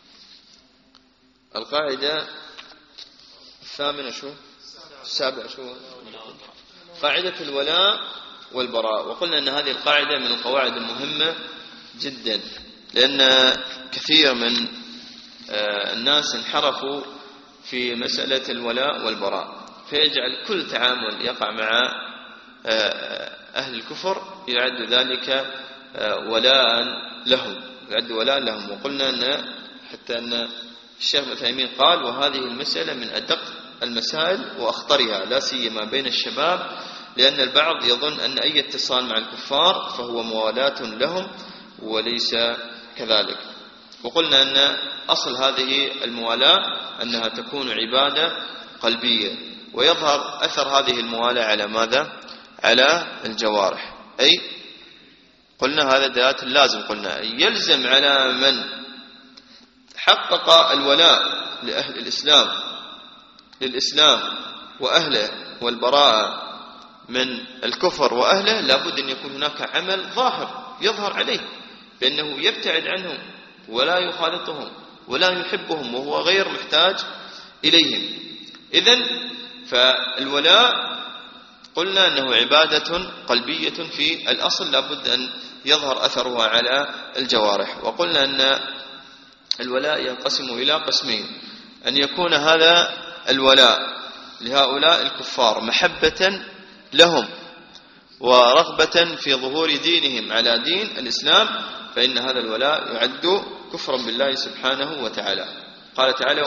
القاعدة الثامنة السابعة قاعدة الولاء والبراء. وقلنا أن هذه القاعدة من القواعد المهمة جدا، لأن كثير من الناس انحرفوا في مسألة الولاء والبراء، فيجعل كل تعامل يقع مع أهل الكفر يعد ذلك ولاء لهم. وقلنا أن حتى أن الشيخ ابن تيمية قال: وهذه المسألة من أدق المسائل وأخطرها، لا سيما بين الشباب، لأن البعض يظن أن أي اتصال مع الكفار فهو موالاة لهم، وليس كذلك. وقلنا أن أصل هذه الموالاة أنها تكون عبادة قلبية، ويظهر أثر هذه الموالاة على ماذا؟ على الجوارح. أي قلنا هذا دلالة اللازم. قلنا يلزم على من حقق الولاء لأهل للإسلام وأهله والبراءة من الكفر وأهله، لابد أن يكون هناك عمل ظاهر يظهر عليه بأنه يبتعد عنهم ولا يخالطهم ولا يحبهم وهو غير محتاج إليهم. إذن فالولاء قلنا أنه عبادة قلبية في الأصل، لابد أن يظهر أثرها على الجوارح. وقلنا أن الولاء ينقسم إلى قسمين: أن يكون هذا الولاء لهؤلاء الكفار محبة لهم ورغبة في ظهور دينهم على دين الإسلام، فإن هذا الولاء يعد كفرا بالله سبحانه وتعالى. قال تعالى: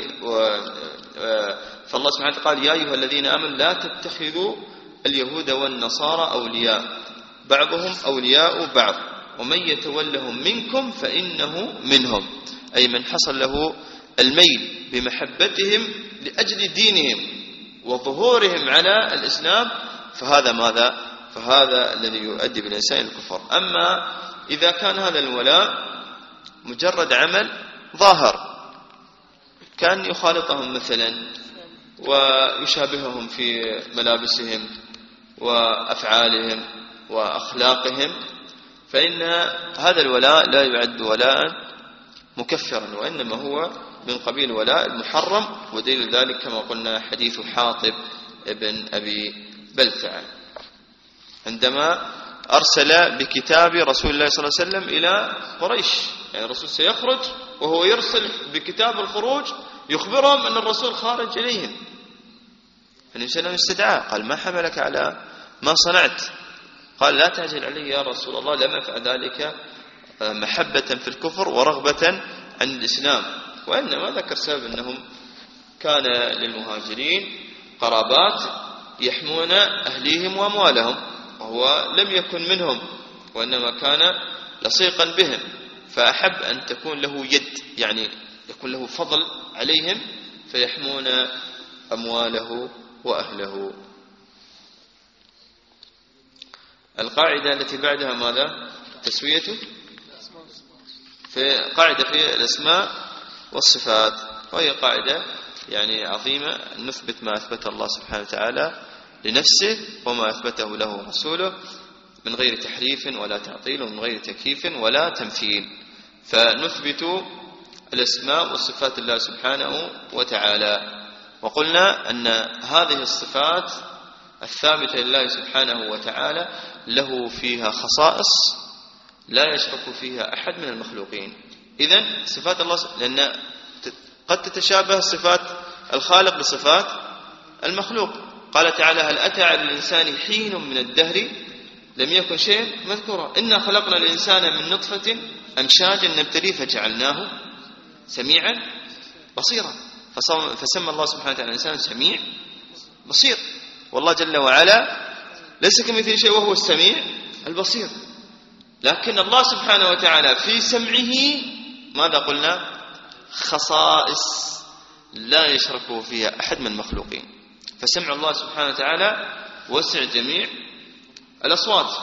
فالله سبحانه قال: يا أيها الذين آمنوا لا تتخذوا اليهود والنصارى أولياء بعضهم أولياء بعض ومن يتولهم منكم فإنه منهم. أي من حصل له الميل بمحبتهم لأجل دينهم وظهورهم على الإسلام، فهذا ماذا؟ فهذا الذي يؤدي بالإنسان إلى الكفر. أما إذا كان هذا الولاء مجرد عمل ظاهر، كان يخالطهم مثلا ويشابههم في ملابسهم وأفعالهم وأخلاقهم، فإن هذا الولاء لا يعد ولاء مكفرا، وإنما هو من قبيل ولاء المحرم. ودليل ذلك كما قلنا حديث حاطب ابن أبي بلتعة عندما أرسل بكتاب رسول الله صلى الله عليه وسلم إلى قريش. يعني الرسول سيخرج وهو يرسل بكتاب الخروج يخبرهم أن الرسول خارج إليهم. فالنبي صلى الله عليه وسلم استدعاه، قال: ما حملك على ما صنعت؟ قال: لا تعجل علي يا رسول الله، لم أفعل ذلك محبة في الكفر ورغبة عن الإسلام، وإنما ذكر سبب أنهم كان للمهاجرين قرابات يحمون أهليهم وأموالهم، وهو لم يكن منهم وإنما كان لصيقا بهم، فأحب أن تكون له يد، يعني يكون له فضل عليهم، فيحمون أمواله وأهله. القاعدة التي بعدها ماذا؟ تسوية في قاعدة في الأسماء والصفات، وهي قاعدة يعني عظيمة، نثبت ما أثبت الله سبحانه وتعالى لنفسه وما أثبته له رسوله من غير تحريف ولا تعطيل ومن غير تكييف ولا تمثيل. فنثبت الأسماء والصفات الله سبحانه وتعالى، وقلنا أن هذه الصفات الثابتة لله سبحانه وتعالى له فيها خصائص لا يشرك فيها أحد من المخلوقين. إذن صفات الله، لأن قد تتشابه صفات الخالق بصفات المخلوق. قال تعالى: هل أتى على الإنسان حين من الدهر لم يكن شيء مذكورا، إنا خلقنا الإنسان من نطفة أمشاج نبتليه فجعلناه سميعا بصيرا. فسمى الله سبحانه وتعالى الإنسان سميع بصير، والله جل وعلا ليس كمثله شيء وهو السميع البصير. لكن الله سبحانه وتعالى في سمعه ماذا قلنا؟ خصائص لا يشرك فيها أحد من المخلوقين. فسمع الله سبحانه وتعالى وسع جميع الأصوات،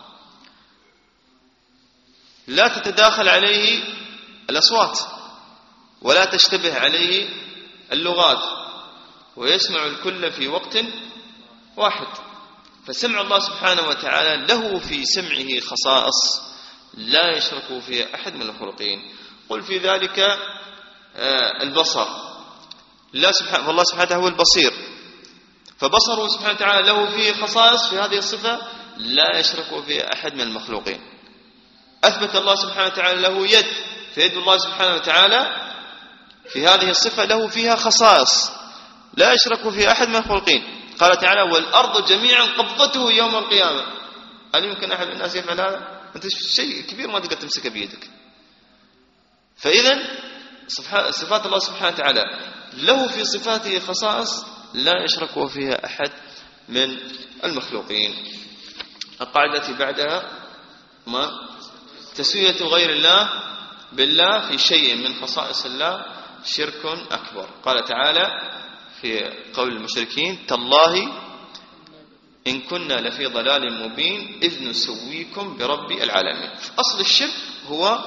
لا تتداخل عليه الأصوات ولا تشتبه عليه اللغات، ويسمع الكل في وقت واحد. فسمع الله سبحانه وتعالى له في سمعه خصائص لا يشرك فيها أحد من المخلوقين. قل في ذلك البصر، والله سبحانه وتعالى هو البصير، فبصره سبحانه وتعالى له فيه خصائص في هذه الصفة لا يشرك فيها أحد من المخلوقين. أثبت الله سبحانه وتعالى له يد، فيد الله سبحانه وتعالى في هذه الصفة له فيها خصائص لا يشرك فيها أحد من المخلوقين. قال تعالى: والأرض جميعا قبضته يوم القيامة. هل يمكن أحد من الناس يفعل هذا؟ أنت شيء كبير ما تقدر تمسكه بيدك. فإذن صفات الله سبحانه وتعالى له في صفاته خصائص لا يشرك فيها أحد من المخلوقين. القاعدة التي بعدها ما تسوية غير الله بالله في شيء من خصائص الله شرك أكبر. قال تعالى في قول المشركين: تالله إن كنا لفي ضلال مبين إذ نسويكم برب العالمين. أصل الشرك هو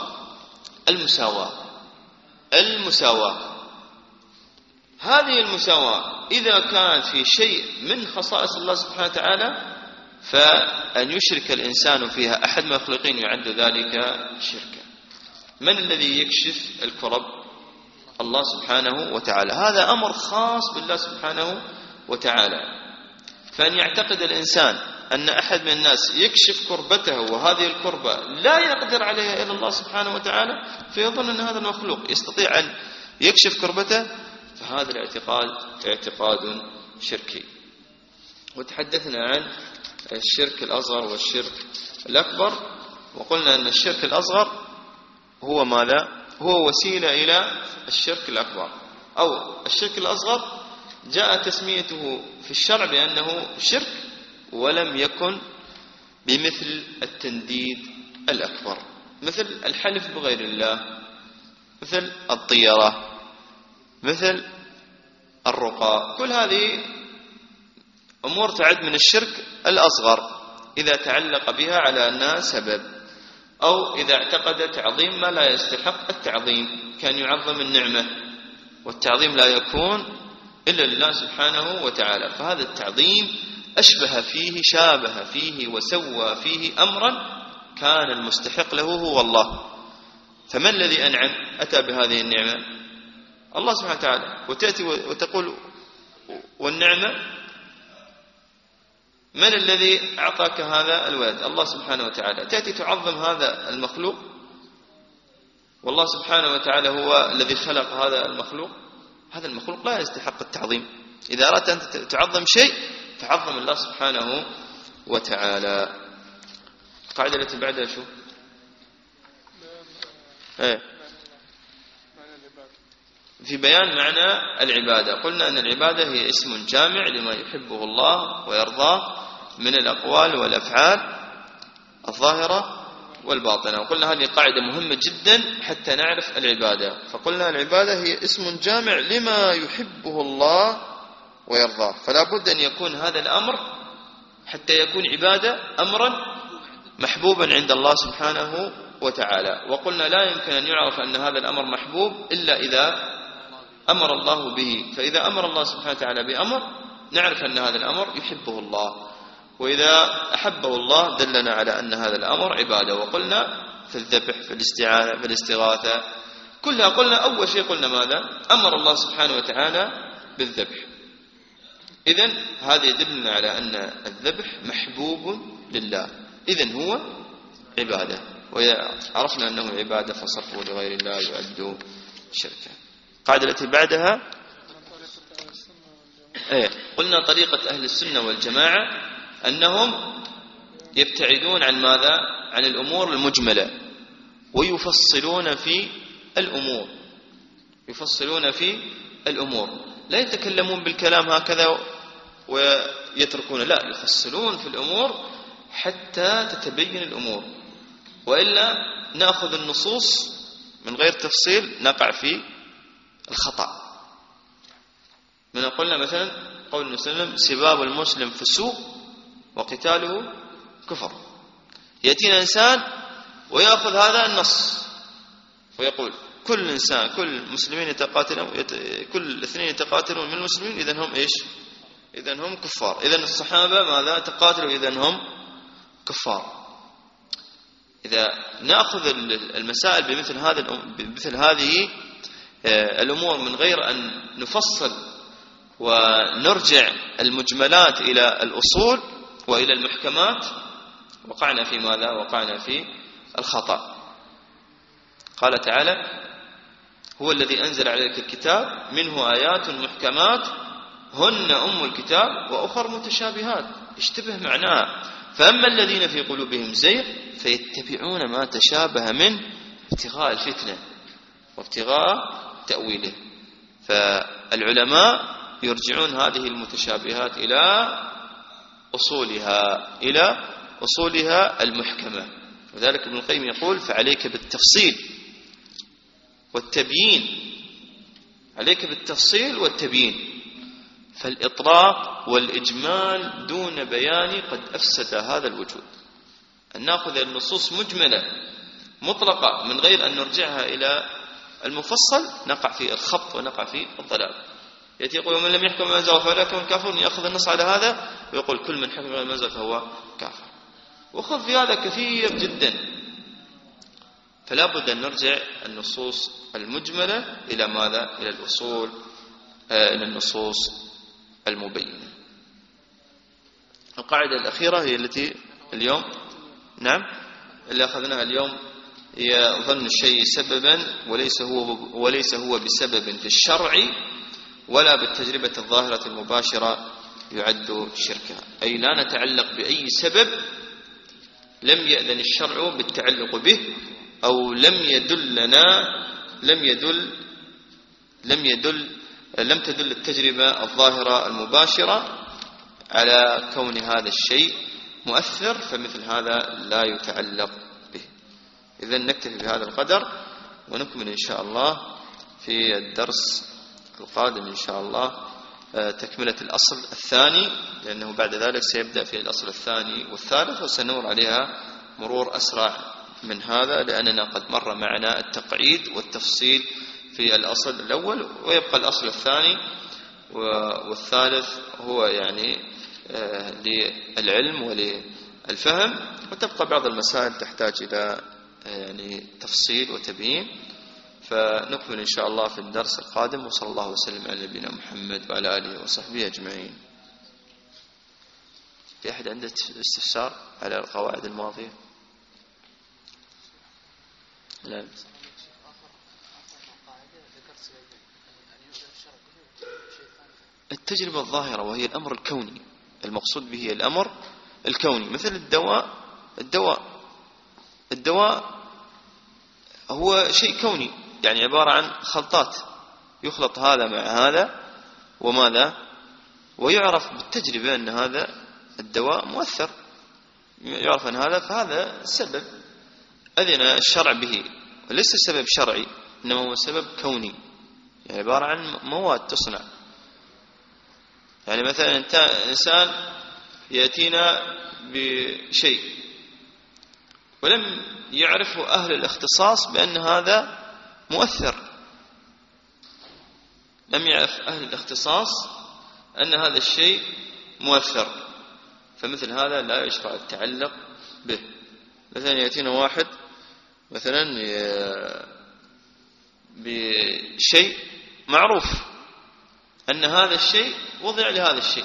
المساواة. هذه المساواة إذا كانت في شيء من خصائص الله سبحانه وتعالى فأن يشرك الإنسان فيها أحد من المخلوقين يعد ذلك شركا. من الذي يكشف الكرب؟ الله سبحانه وتعالى. هذا أمر خاص بالله سبحانه وتعالى. فأن يعتقد الإنسان أن أحد من الناس يكشف كربته وهذه الكربة لا يقدر عليها إلا الله سبحانه وتعالى، فيظن أن هذا المخلوق يستطيع أن يكشف كربته، فهذا الاعتقاد اعتقاد شركي. وتحدثنا عن الشرك الأصغر والشرك الأكبر، وقلنا أن الشرك الأصغر هو ماذا؟ هو وسيلة إلى الشرك الأكبر، أو الشرك الأصغر جاء تسميته في الشرع بأنه شرك ولم يكن بمثل التنديد الأكبر، مثل الحلف بغير الله، مثل الطيرة، مثل الرقى. كل هذه أمور تعد من الشرك الأصغر إذا تعلق بها على أنها سبب، أو إذا اعتقد تعظيم ما لا يستحق التعظيم، كان يعظم النعمة، والتعظيم لا يكون إلا لله سبحانه وتعالى. فهذا التعظيم أشبه فيه، شابه فيه، وسوى فيه أمرا كان المستحق له هو الله. فمن الذي أنعم أتى بهذه النعمة؟ الله سبحانه وتعالى. وتأتي وتقول والنعمة من الذي أعطاك هذا الولد؟ الله سبحانه وتعالى. تأتي تعظم هذا المخلوق، والله سبحانه وتعالى هو الذي خلق هذا المخلوق. هذا المخلوق لا يستحق التعظيم. إذا أردت أن تعظم شيء تعظم الله سبحانه وتعالى. القاعدة التي بعدها شو؟ في بيان معنى العبادة. قلنا أن العبادة هي اسم جامع لما يحبه الله ويرضاه من الأقوال والأفعال الظاهرة والباطنة. وقلنا هذه قاعدة مهمة جدا حتى نعرف العبادة. فقلنا العبادة هي اسم جامع لما يحبه الله ويرضاه. فلا بد أن يكون هذا الأمر حتى يكون عبادة أمرا محبوبا عند الله سبحانه وتعالى. وقلنا لا يمكن أن يعرف أن هذا الأمر محبوب إلا إذا أمر الله به. فإذا أمر الله سبحانه وتعالى بأمر نعرف أن هذا الأمر يحبه الله، وإذا أحبه الله دلنا على أن هذا الأمر عبادة. وقلنا في الذبح، في الاستعانة، في الاستغاثة، كلها قلنا أول شيء قلنا ماذا؟ أمر الله سبحانه وتعالى بالذبح. إذن هذا يدلنا على أن الذبح محبوب لله، إذن هو عبادة. وإذا عرفنا أنه عبادة فصرفه لغير الله يؤدوا شركا. القاعدة التي بعدها قلنا طريقة أهل السنة والجماعة أنهم يبتعدون عن ماذا؟ عن الأمور المجملة، ويفصلون في الأمور، يفصلون في الأمور، لا يتكلمون بالكلام هكذا ويتركون، لا، يفصلون في الأمور حتى تتبين الأمور، وإلا نأخذ النصوص من غير تفصيل نقع في الخطأ. من قلنا مثلا قول النبي صلى الله عليه وسلم: سباب المسلم فسوق وقتاله كفر. يأتينا إنسان ويأخذ هذا النص ويقول كل إنسان، كل المسلمين يتقاتلون، كل اثنين يتقاتلون من المسلمين إذن هم إيش؟ إذن هم كفار. إذن الصحابة ماذا؟ تقاتلوا إذن هم كفار. إذا نأخذ المسائل بمثل هذه الأمور من غير أن نفصل ونرجع المجملات إلى الأصول وإلى المحكمات وقعنا في ماذا؟ وقعنا في الخطأ. قال تعالى: هو الذي أنزل عليك الكتاب منه آيات محكمات هن أم الكتاب وأخر متشابهات اشتبه معناها فأما الذين في قلوبهم زيغ فيتبعون ما تشابه منه ابتغاء الفتنة وابتغاء تأويله. فالعلماء يرجعون هذه المتشابهات إلى أصولها المحكمة. وذلك ابن القيم يقول: فعليك بالتفصيل والتبيين، عليك بالتفصيل والتبيين، فالإطلاق والإجمال دون بيان قد أفسد هذا الوجود. أن نأخذ النصوص مجملة مطلقة من غير أن نرجعها إلى المفصل نقع في الخبط ونقع في الضلال. يأتي يقول: ومن لم يحكم بما أنزل فأولئك هم الكافرون، يأخذ النص على هذا ويقول كل من حكم بما أنزل فهو كافر، وخذ في هذا كثير جدا. فلا بد أن نرجع النصوص المجملة إلى ماذا؟ إلى الأصول، إلى النصوص المبينة. القاعدة الأخيرة هي التي اليوم اللي أخذناها اليوم، هي ظن الشيء سببا وليس هو بسبب في الشرع ولا بالتجربة الظاهرة المباشرة يعد شركا. أي لا نتعلق بأي سبب لم يأذن الشرع بالتعلق به، أو لم تدل التجربة الظاهرة المباشرة على كون هذا الشيء مؤثر، فمثل هذا لا يتعلق به. إذن نكتفي بهذا القدر ونكمل إن شاء الله في الدرس القادم إن شاء الله تكملة الأصل الثاني، لأنه بعد ذلك سيبدأ في الأصل الثاني والثالث، وسنمر عليها مرور أسرع من هذا، لأننا قد مر معنا التقعيد والتفصيل في الأصل الأول، ويبقى الأصل الثاني والثالث هو للعلم وللفهم، وتبقى بعض المسائل تحتاج إلى تفصيل وتبيين. فنكمل إن شاء الله في الدرس القادم، وصلى الله وسلم على نبينا محمد وعلى آله وصحبه أجمعين. في أحد عنده استفسار على القواعد الماضية؟ لا. التجربة الظاهرة وهي الأمر الكوني، المقصود به الأمر الكوني، مثل الدواء هو شيء كوني، عبارة عن خلطات يخلط هذا مع هذا وماذا، ويعرف بالتجربة أن هذا الدواء مؤثر، يعرف أن هذا، فهذا سبب أذن الشرع به، وليس سبب شرعي إنما هو سبب كوني، عبارة عن مواد تصنع. يعني مثلا إنسان يأتينا بشيء ولم يعرفه أهل الاختصاص بأن هذا مؤثر، لم يعرف أهل الاختصاص أن هذا الشيء مؤثر، فمثل هذا لا يشرع التعلق به. مثلا يأتينا واحد مثلا بشيء معروف أن هذا الشيء وضع لهذا الشيء،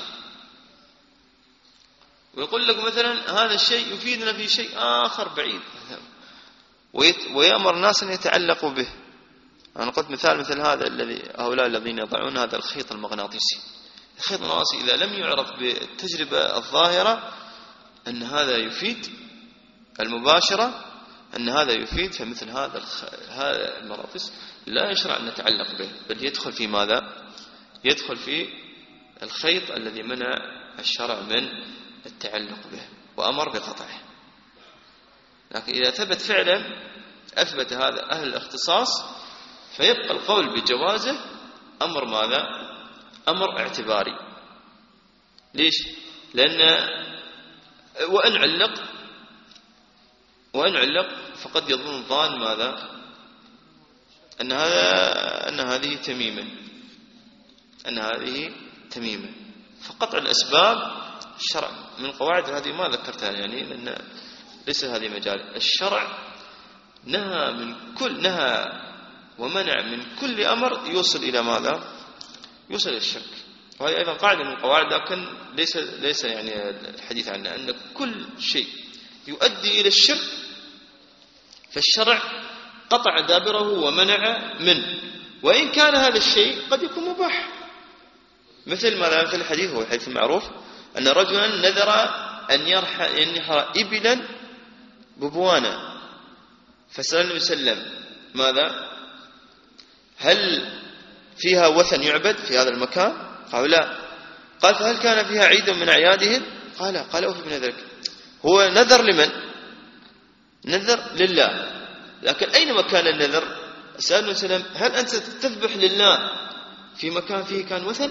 ويقول لك مثلا هذا الشيء يفيدنا في شيء آخر بعيد، ويأمر الناس أن يتعلقوا به. أنا قلت مثل هذا هؤلاء الذين يضعون هذا الخيط المغناطيسي. الخيط المغناطيسي إذا لم يعرف بالتجربة الظاهرة أن هذا يفيد المباشرة، أن هذا يفيد، فمثل هذا المغناطيس لا يشرع أن نتعلق به، بل يدخل في ماذا؟ يدخل في الخيط الذي منع الشرع من التعلق به وأمر بقطعه. لكن إذا ثبت فعلا أثبت هذا أهل الاختصاص، فيبقى القول بجوازه أمر ماذا؟ أمر اعتباري. ليش؟ لأن وأن علق فقد يظن الظان ماذا؟ أن هذه تميمة، فقطع الأسباب الشرع من القواعد هذه ما ذكرتها، يعني لأن ليس هذه مجال الشرع. نهى ومنع من كل أمر يوصل إلى ماذا؟ يوصل إلى الشرك. وهذه أيضا قاعدة من القواعد، لكن ليس يعني الحديث عنها، أن كل شيء يؤدي إلى الشرك فالشرع قطع دابره ومنع منه، وإن كان هذا الشيء قد يكون مباح. مثل الحديث، هو الحديث المعروف أن رجلا نذر أن ينحر إبلا ببوانا، فسأل النبي صلى الله عليه وسلم ماذا؟ هل فيها وثن يعبد في هذا المكان؟ قالوا لا. قال فهل كان فيها عيد من أعيادهم؟ قال أوفي بنذرك. هو نذر لمن؟ نذر لله، لكن أين مكان النذر؟ سأل النبي صلى الله عليه وسلم هل أنت تذبح لله في مكان فيه كان وثن؟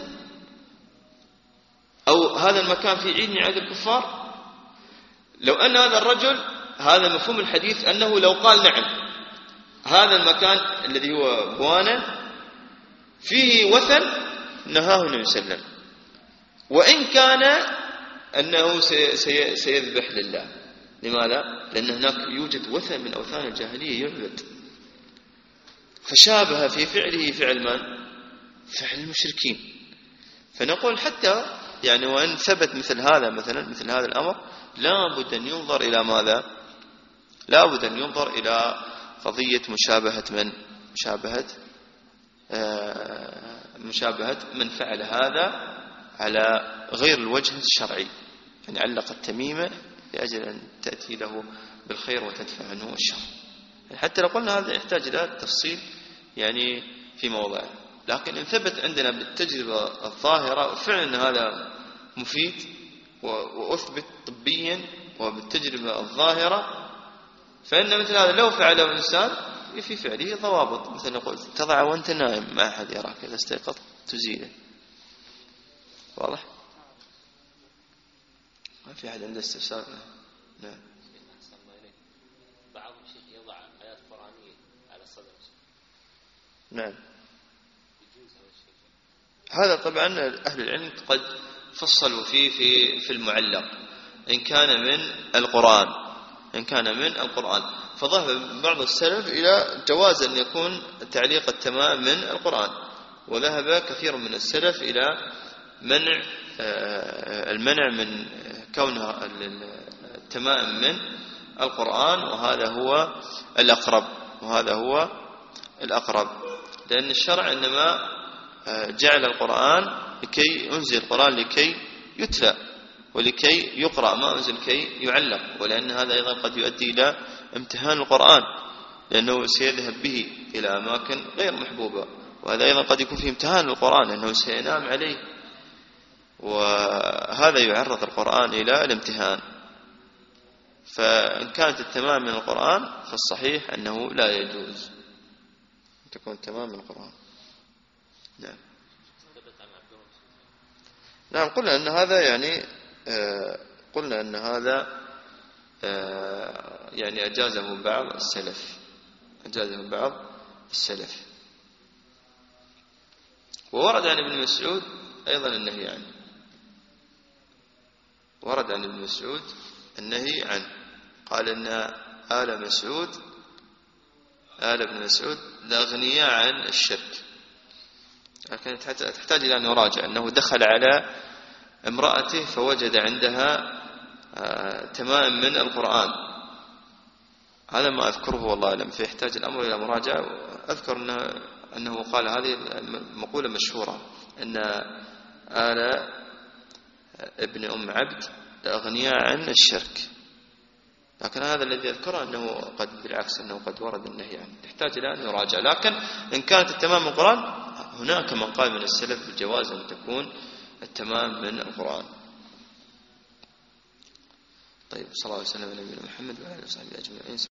أو هذا المكان فيه عيد من أعياد الكفار؟ لو أن هذا الرجل، هذا مفهوم الحديث، أنه لو قال نعم هذا المكان الذي هو بوانا فيه وثن نهاه النبي صلى الله عليه وسلم، وإن كان أنه سيذبح لله. لماذا؟ لأن هناك يوجد وثن من أوثان الجاهلية يعبد، فشابه في فعله فعل من؟ فعل المشركين. فنقول حتى يعني وإن ثبت مثل هذا الأمر، لا بد أن ينظر إلى ماذا؟ لا بد أن ينظر إلى قضية مشابهة من فعل هذا على غير الوجه الشرعي، يعني علق التميمة لأجل أن تأتي له بالخير وتدفع عنه الشر. حتى لو قلنا هذا يحتاج إلى تفصيل يعني في موضعه، لكن إن ثبت عندنا بالتجربة الظاهرة وفعلا هذا مفيد وأثبت طبيا وبالتجربة الظاهرة، فإن مثل هذا لو فعله الإنسان في فعله ضوابط، مثل نقول تضع وأنت نائم ما أحد يراك، إذا استيقظ تزيله. واضح؟ ما في أحد عنده استفسار؟ نعم. بعض الشيخ يضع آيات قرآنية على الصدر. نعم. هذا طبعا أهل العلم قد فصلوا فيه في المعلق إن كان من القرآن، فذهب بعض السلف إلى جواز أن يكون تعليق التمام من القرآن، وذهب كثير من السلف إلى المنع من كونها التمام من القرآن، وهذا هو الأقرب. لأن الشرع إنما جعل القرآن أنزل القرآن لكي يتلى ولكي يقرأ، ما أنزل كي يعلق، ولأن هذا أيضا قد يؤدي إلى امتهان القرآن، لأنه سيذهب به إلى أماكن غير محبوبة، وهذا أيضا قد يكون فيه امتهان للقرآن أنه سينام عليه، وهذا يعرض القرآن إلى الامتهان. فإن كانت التمام من القرآن فالصحيح أنه لا يجوز أن تكون تمام من القرآن. نعم قلنا أن هذا يعني قلنا أن هذا يعني أجازه بعض السلف وورد عن ابن مسعود أيضا النهي عنه، ورد عن ابن مسعود النهي عنه، قال إن آل ابن مسعود لأغنياء عن الشرك. لكن تحتاج إلى أن نراجع أنه دخل على امرأته فوجد عندها تمام من القرآن، هذا ما أذكره والله أعلم، فيحتاج الأمر إلى مراجعة. أذكر أنه قال هذه مقولة مشهورة أن آل ابن أم عبد لأغنياء عن الشرك، لكن هذا الذي أذكره أنه قد بالعكس أنه قد ورد النهي عنه، تحتاج إلى أن يراجع. لكن إن كانت التمام من القرآن هناك من قال من السلف بالجواز أن تكون التمام من القرآن. طيب صلى الله عليه وسلم على نبينا محمد وعلى آله وصحبه أجمعين.